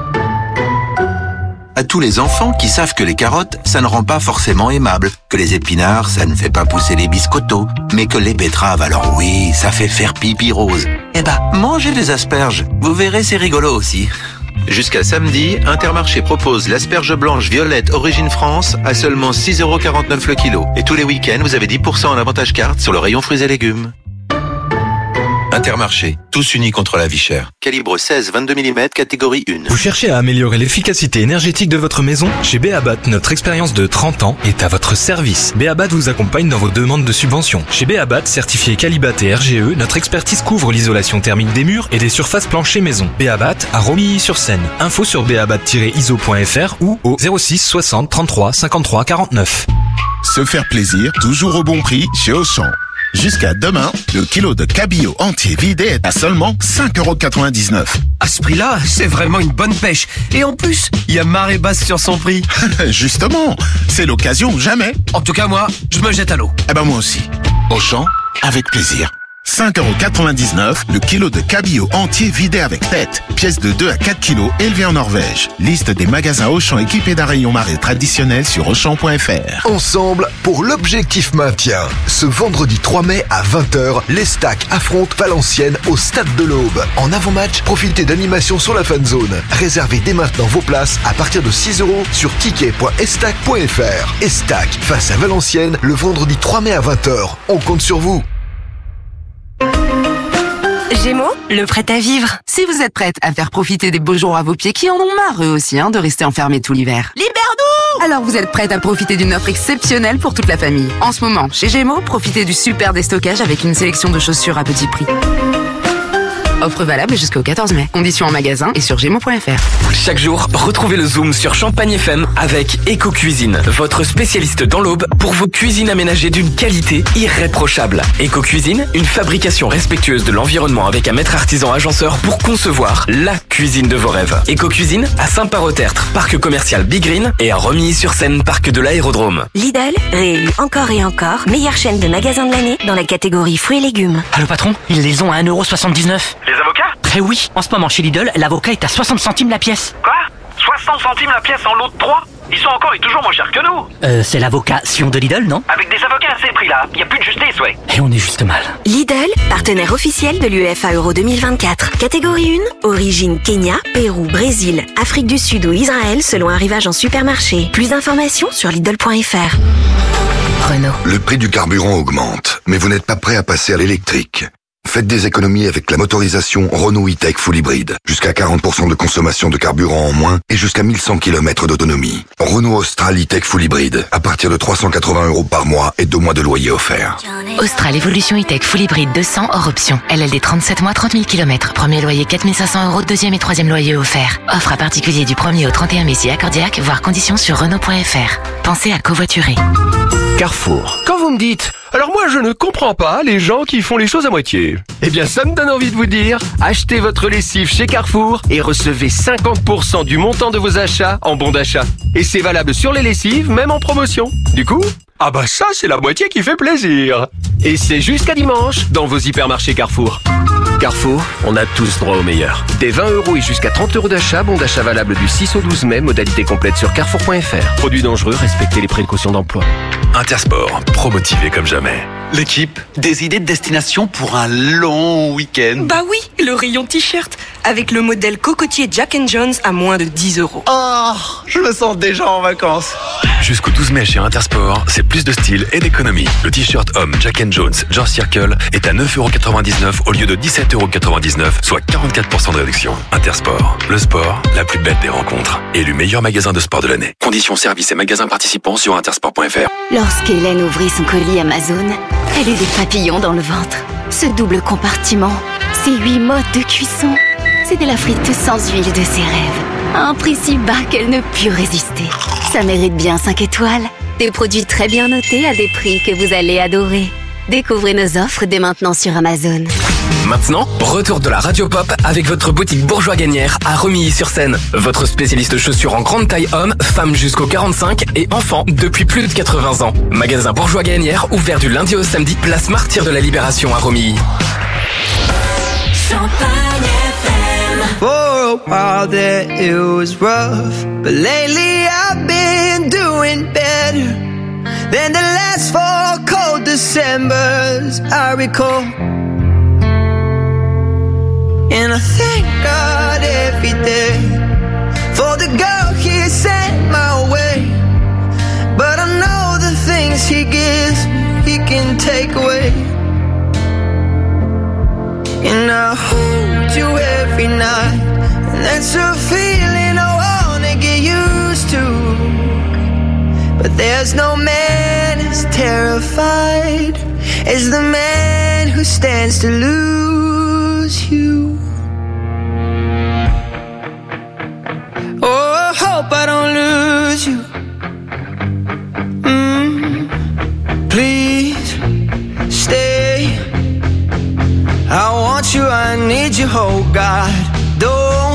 À tous les enfants qui savent que les carottes, ça ne rend pas forcément aimable, que les épinards, ça ne fait pas pousser les biscottos, mais que les betteraves, alors oui, ça fait faire pipi rose. Eh ben, mangez des asperges, vous verrez, c'est rigolo aussi. Jusqu'à samedi, Intermarché propose l'asperge blanche violette Origine France à seulement 6,49 € le kilo. Et tous les week-ends, vous avez 10% en avantage carte sur le rayon fruits et légumes. Intermarché, tous unis contre la vie chère. Calibre 16-22 mm, catégorie 1.
Vous cherchez à améliorer l'efficacité énergétique de votre maison? Chez Béabat, notre expérience de 30 ans est à votre service. Béabat vous accompagne dans vos demandes de subventions. Chez Béabat, certifié Qualibat et RGE, notre expertise couvre l'isolation thermique des murs et des surfaces planchers maison. Béabat à Romilly-sur-Seine. Info sur béabat-iso.fr ou au 06 60 33 53 49.
Se faire plaisir, toujours au bon prix chez Auchan. Jusqu'à demain, le kilo de cabillaud entier vidé est à seulement 5,99 €.
À ce prix-là, c'est vraiment une bonne pêche. Et en plus, il y a marée basse sur son prix.
Justement, c'est l'occasion jamais.
En tout cas, moi, je me jette à l'eau.
Eh ben moi aussi. Auchan, avec plaisir. 5,99€ le kilo de cabillaud entier vidé avec tête. Pièce de 2 à 4 kilos élevée en Norvège. Liste des magasins Auchan équipés d'un rayon marée traditionnel sur Auchan.fr.
Ensemble pour l'objectif maintien. Ce vendredi 3 mai à 20h, les Stacks affrontent Valenciennes au Stade de l'Aube. En avant-match, profitez d'animations sur la fan zone. Réservez dès maintenant vos places à partir de 6€ sur ticket.estac.fr. Estac face à Valenciennes le vendredi 3 mai à 20h. On compte sur vous.
Gémeaux, le prêt à vivre. Si vous êtes prête à faire profiter des beaux jours à vos pieds qui en ont marre eux aussi de rester enfermés tout l'hiver.
Libère-nous!
Alors vous êtes prête à profiter d'une offre exceptionnelle pour toute la famille. En ce moment, chez Gémeaux, profitez du super déstockage avec une sélection de chaussures à petit prix. Offre valable jusqu'au 14 mai. Conditions en magasin et sur gémeaux.fr.
Chaque jour, retrouvez le Zoom sur Champagne FM avec Eco Cuisine, votre spécialiste dans l'Aube pour vos cuisines aménagées d'une qualité irréprochable. Eco Cuisine, une fabrication respectueuse de l'environnement avec un maître artisan agenceur pour concevoir la cuisine de vos rêves. Eco Cuisine à Saint-Parot-Tertre, parc commercial Big Green, et à Romilly-sur-Seine, parc de l'Aérodrome.
Lidl, réélu encore et encore, meilleure chaîne de magasins de l'année dans la catégorie fruits et légumes.
Allô patron, ils les ont à 1,79€.
Les avocats ?
Eh oui, en ce moment chez Lidl, l'avocat est à 60 centimes la pièce.
Quoi ? 60 centimes la pièce en lot de 3 ? Ils sont encore et toujours moins chers que nous.
C'est l'avocat Sion de Lidl, non ?
Avec des avocats à ces prix-là, il n'y a plus de justice, ouais.
Et on est juste mal.
Lidl, partenaire officiel de l'UEFA Euro 2024. Catégorie 1, origine Kenya, Pérou, Brésil, Afrique du Sud ou Israël selon arrivage en supermarché. Plus d'informations sur Lidl.fr. Renault.
Le prix du carburant augmente, mais vous n'êtes pas prêt à passer à l'électrique. Faites des économies avec la motorisation Renault E-Tech Full Hybrid. Jusqu'à 40% de consommation de carburant en moins et jusqu'à 1100 km d'autonomie. Renault Austral E-Tech Full Hybrid. À partir de 380€ par mois et 2 mois de loyer offert.
Austral Evolution E-Tech Full Hybrid 200 hors option. LLD 37 mois, 30 000 km. Premier loyer 4 500€, deuxième et troisième loyer offert. Offre à particulier du 1er au 31 mai si accordiaque, voire conditions sur Renault.fr. Pensez à covoiturer.
Carrefour. Quand vous me dites, alors moi je ne comprends pas les gens qui font les choses à moitié. Eh bien ça me donne envie de vous dire, achetez votre lessive chez Carrefour et recevez 50% du montant de vos achats en bon d'achat. Et c'est valable sur les lessives, même en promotion. Du coup, ah bah ça c'est la moitié qui fait plaisir. Et c'est jusqu'à dimanche dans vos hypermarchés Carrefour. Carrefour, on a tous droit au meilleur. Des 20€ et jusqu'à 30€ d'achat, bon d'achat valable du 6 au 12 mai, modalité complète sur carrefour.fr. Produits dangereux, respectez les précautions d'emploi.
Intersport, pro-motivé comme jamais.
L'équipe, des idées de destination pour un long week-end.
Bah oui, le rayon t-shirt, avec le modèle cocotier Jack & Jones à moins de 10€.
Oh, je me sens déjà en vacances.
Jusqu'au 12 mai chez Intersport, c'est plus de style et d'économie. Le t-shirt homme Jack & Jones George Circle est à 9,99€ au lieu de 17,99€, soit 44% de réduction. Intersport, le sport, la plus belle des rencontres. Élu meilleur magasin de sport de l'année. Conditions, services et magasins participants sur intersport.fr.
Lorsqu'Hélène ouvrit son colis Amazon, elle eut des papillons dans le ventre. Ce double compartiment, ces 8 modes de cuisson, c'était la friteuse sans huile de ses rêves. À un prix si bas qu'elle ne put résister. Ça mérite bien 5 étoiles. Des produits très bien notés à des prix que vous allez adorer. Découvrez nos offres dès maintenant sur Amazon.
Maintenant, retour de la Radio Pop avec votre boutique Bourgeois Gagnère à Romilly-sur-Seine. Votre spécialiste chaussures en grande taille homme, femme jusqu'au 45 et enfants depuis plus de 80 ans. Magasin Bourgeois Gagnère ouvert du lundi au samedi, place Martyr de la Libération à Romilly.
For a while there it was rough, but lately I've been doing better than the last 4 cold Decembers I recall. And I thank God every day for the girl He sent my way. But I know the things He gives me, He can take away. And I hold you every night, and that's a feeling I wanna get used to. But there's no man as terrified as the man who stands to lose you. Oh, I hope I don't lose you. Please stay. I want you, I need you, oh God. Don't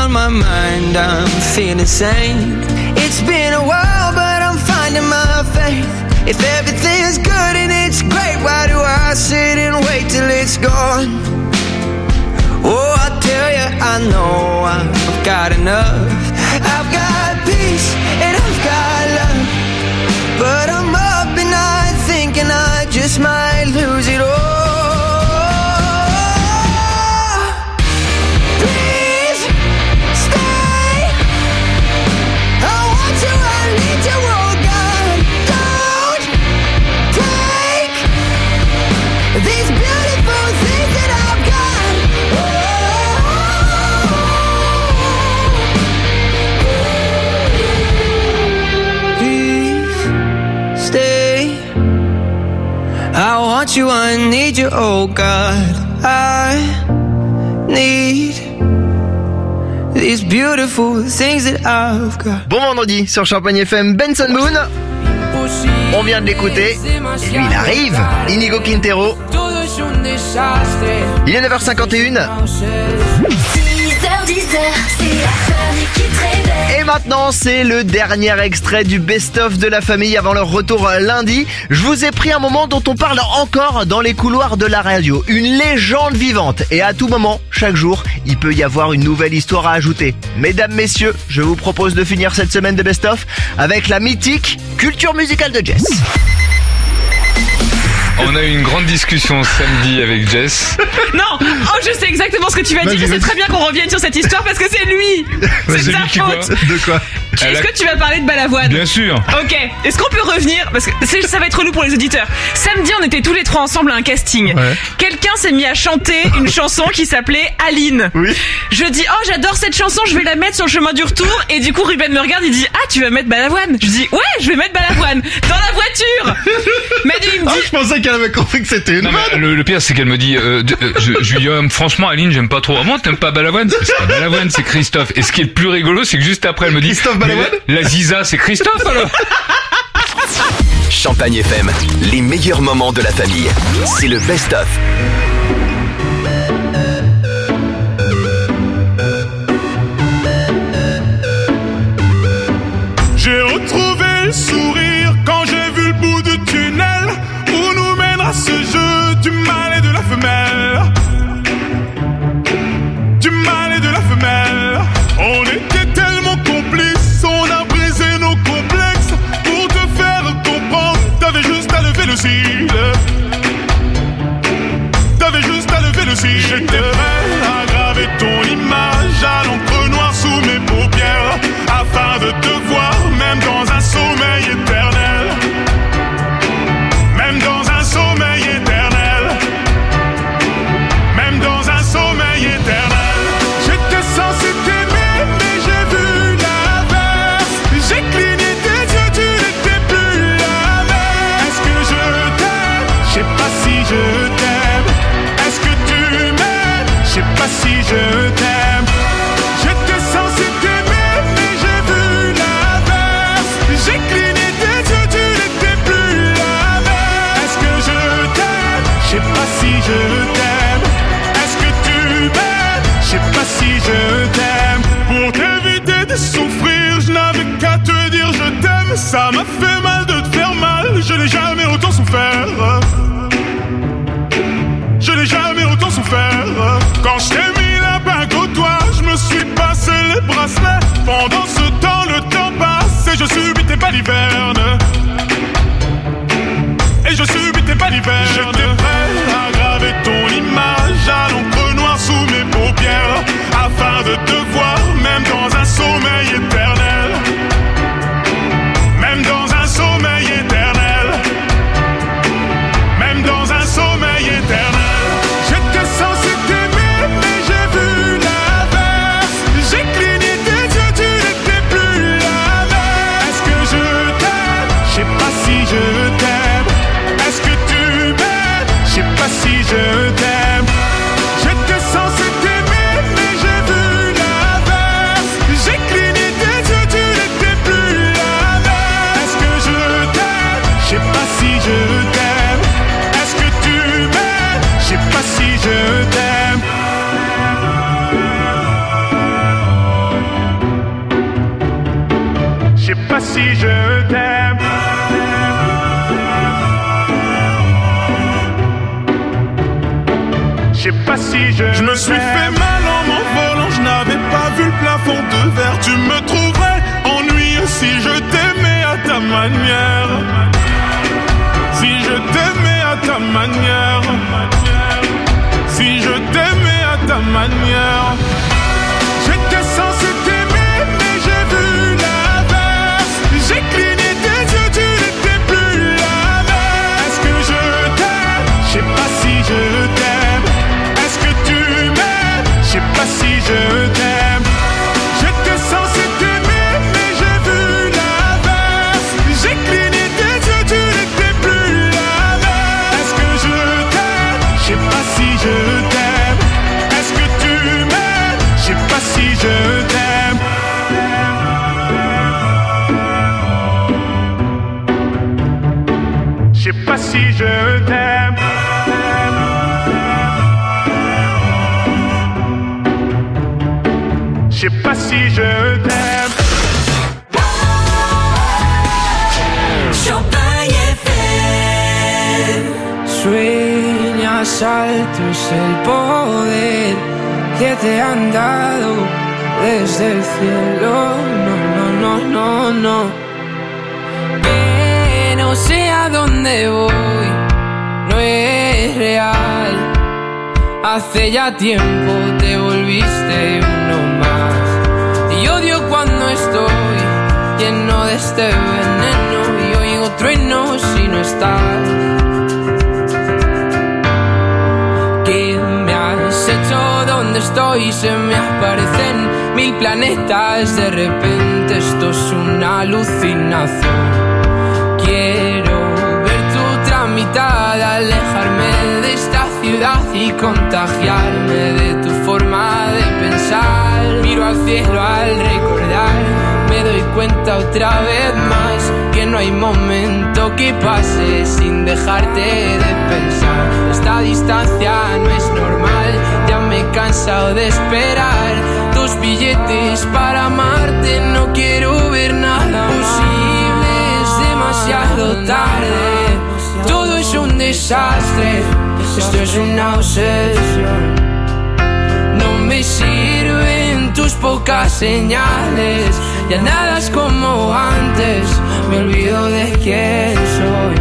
on my mind, I'm feeling sane. It's been a while, but I'm finding my faith. If everything's good and it's great, why do I sit and wait till it's gone? Oh, I tell you, I know I've got enough. I've got peace and I've got love, but I'm up and I'm thinking I just might lose it all. I want you, I need you, oh God. I need these beautiful things that I've got.
Bon vendredi sur Champagne FM, Benson Moon. On vient de l'écouter. Et lui, il arrive. Inigo Quintero. Il est 9h51.
6h, 10h, c'est la famille qui te réveille.
Et maintenant, c'est le dernier extrait du best-of de la famille avant leur retour lundi. Je vous ai pris un moment dont on parle encore dans les couloirs de la radio. Une légende vivante. Et à tout moment, chaque jour, il peut y avoir une nouvelle histoire à ajouter. Mesdames, messieurs, je vous propose de finir cette semaine de best-of avec la mythique culture musicale de Jess.
On a eu une grande discussion samedi avec Jess.
Non, oh je sais exactement ce que tu vas dire. C'est très bien qu'on revienne sur cette histoire parce que c'est lui. C'est sa faute.
De quoi?
Est-ce que tu vas parler de Balavoine?
Bien sûr.
Ok, est-ce qu'on peut revenir? Parce que ça va être relou pour les auditeurs. Samedi, on était tous les trois ensemble à un casting.
Ouais.
Quelqu'un s'est mis à chanter une chanson qui s'appelait Aline.
Oui.
Je dis, oh j'adore cette chanson, je vais la mettre sur le chemin du retour. Et du coup, Ruben me regarde, il dit, ah tu vas mettre Balavoine? Je dis, ouais, je vais mettre Balavoine dans la voiture. Manu il me dit,
je pensais qu'elle avait compris que c'était une vanne.
Le pire, c'est qu'elle me dit, je lui dis, franchement, Aline, j'aime pas trop. Moi, t'aimes pas Balavoine? C'est pas Balavoine, c'est Christophe. Et ce qui est le plus rigolo, c'est que juste après, elle me dit,
Christophe Balavoine?
La Ziza, c'est Christophe alors.
Champagne FM, les meilleurs moments de la famille. C'est le best-of.
J'ai retrouvé le sourire quand j'ai vu le bout du tunnel où nous mènera ce jeu du mâle et de la femelle. Du mâle et de la femelle. On était tellement complices, on a brisé nos complexes. Pour te faire comprendre, t'avais juste à lever le cil. T'avais juste à lever le cil. J'étais prêt à graver ton image à l'encre noire sous mes paupières, afin de te voir même dans un sommeil éternel. Même dans un sommeil éternel. Même dans un sommeil éternel. J'étais censé t'aimer mais j'ai vu l'inverse. J'ai cligné tes yeux, tu n'étais plus la même. Est-ce que je t'aime? Je sais pas si je t'aime. Est-ce que tu m'aimes? Je sais pas si je t'aime. J'étais censé t'aimer mais j'ai vu l'inverse. J'ai cligné tes yeux, tu n'étais plus la même. Est-ce que je t'aime? Je sais pas si je t'aime. Est-ce que tu m'aimes? Je sais pas si je t'aime. Pour t'éviter de souffrir, je n'avais qu'à te dire je t'aime. Ça m'a fait mal de te faire mal, je n'ai jamais autant souffert. Je n'ai jamais autant souffert. Quand je t'ai mis la bague au doigt, je me suis passé les bracelets. Pendant ce temps, le temps passe et je subis tes balivernes. Et je subis tes balivernes. J'étais prêt à graver ton image à l'encre noire sous mes paupières, afin de te voir même dans un sommeil éternel. Même dans un sommeil éternel. Même dans un sommeil éternel. J'étais censé t'aimer mais j'ai vu l'inverse. J'ai cligné tes yeux, tu n'étais plus la même. Est-ce que je t'aime? Je sais pas si je t'aime. Est-ce que tu m'aimes?
si je t'aime. Je sais pas si je
me suis fait mal en m'envolant, je n'avais pas vu le plafond de verre. Tu me trouverais ennuyeux si je t'aimais à ta manière. Si je t'aimais à ta manière. Si je t'aimais à ta manière. J'étais censé t'aimer mais j'ai vu l'inverse. J'ai cligné tes yeux, tu n'étais plus la même. Est-ce que je t'aime? Je sais pas si je t'aime. Est-ce que tu m'aimes? Je sais pas si je t'aime. J'étais censé t'aimer mais j'ai vu l'inverse. J'ai cligné tes yeux, tu n'étais plus la même. Est-ce que je t'aime? Je sais pas si je t'aime. Est-ce que tu m'aimes? Je sais pas si je t'aime. Je sais pas si je t'aime. Je sais pas si je t'aime.
Champagne FM.
Sueñas alto es el poder que te han dado desde el cielo. No, no, no, no, no. Que no sé a dónde voy, no es real. Hace ya tiempo te volviste uno más. Y odio cuando estoy lleno de este veneno y oigo truenos si no estás. ¿Qué me has hecho? ¿Dónde estoy? Se me aparecen 1000 planetas. De repente esto es una alucinación. Quiero ver tu mitad, alejarme de esta ciudad y contagiarme de tu forma de pensar. Miro al cielo al recordar, me doy cuenta otra vez más que no hay momento que pase sin dejarte de pensar. Esta distancia no es normal, ya me he cansado de esperar tus billetes para amarte. No quiero ver nada posible, es demasiado tarde. Todo es un desastre, esto es una obsesión. No me sirven tus pocas señales, ya nada es como antes, me olvido de quién soy.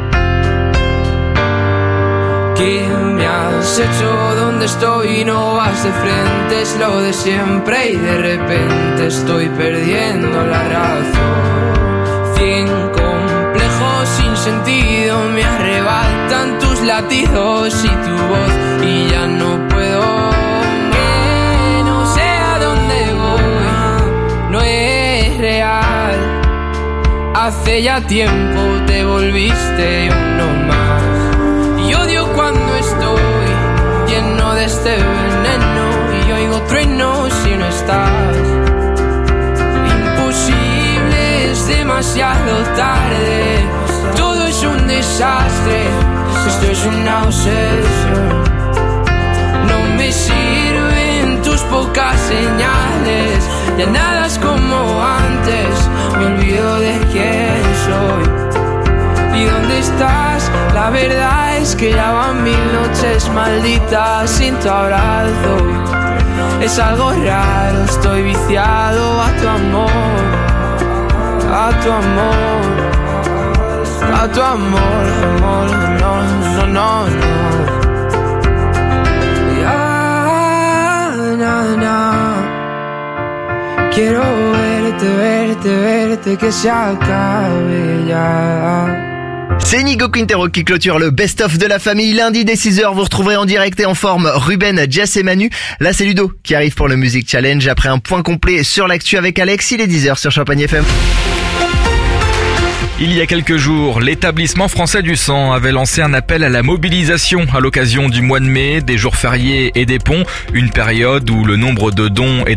¿Qué me has hecho? ¿Dónde estoy? No vas de frente, es lo de siempre y de repente estoy perdiendo la razón. 100 complejos sin sentido me arrebatan tus latidos y tu voz y ya no puedo. Que no sé a dónde voy, no es real. Hace ya tiempo te volviste uno más. Y odio cuando estoy lleno de este veneno y oigo truenos si no estás. Imposible, es demasiado tarde. Todo es un desastre, esto es una obsesión. No me sirven tus pocas señales, ya nada es como antes, me olvido de quién soy. ¿Y dónde estás? La verdad es que ya van 1000 noches malditas sin tu abrazo. Es algo raro, estoy viciado a tu amor, a tu amor, a tu amor, amor, no, no, no, no. Ya, na, na. Quiero verte, verte, verte, que se acabe ya.
C'est Nico Quintero qui clôture le best-of de la famille. Lundi dès 6h, vous retrouverez en direct et en forme Ruben, Jess et Manu. Là, c'est Ludo qui arrive pour le Music Challenge. Après un point complet sur l'actu avec Alex, il est 10h sur Champagne FM.
Il y a quelques jours, l'établissement français du sang avait lancé un appel à la mobilisation à l'occasion du mois de mai, des jours fériés et des ponts, une période où le nombre de dons est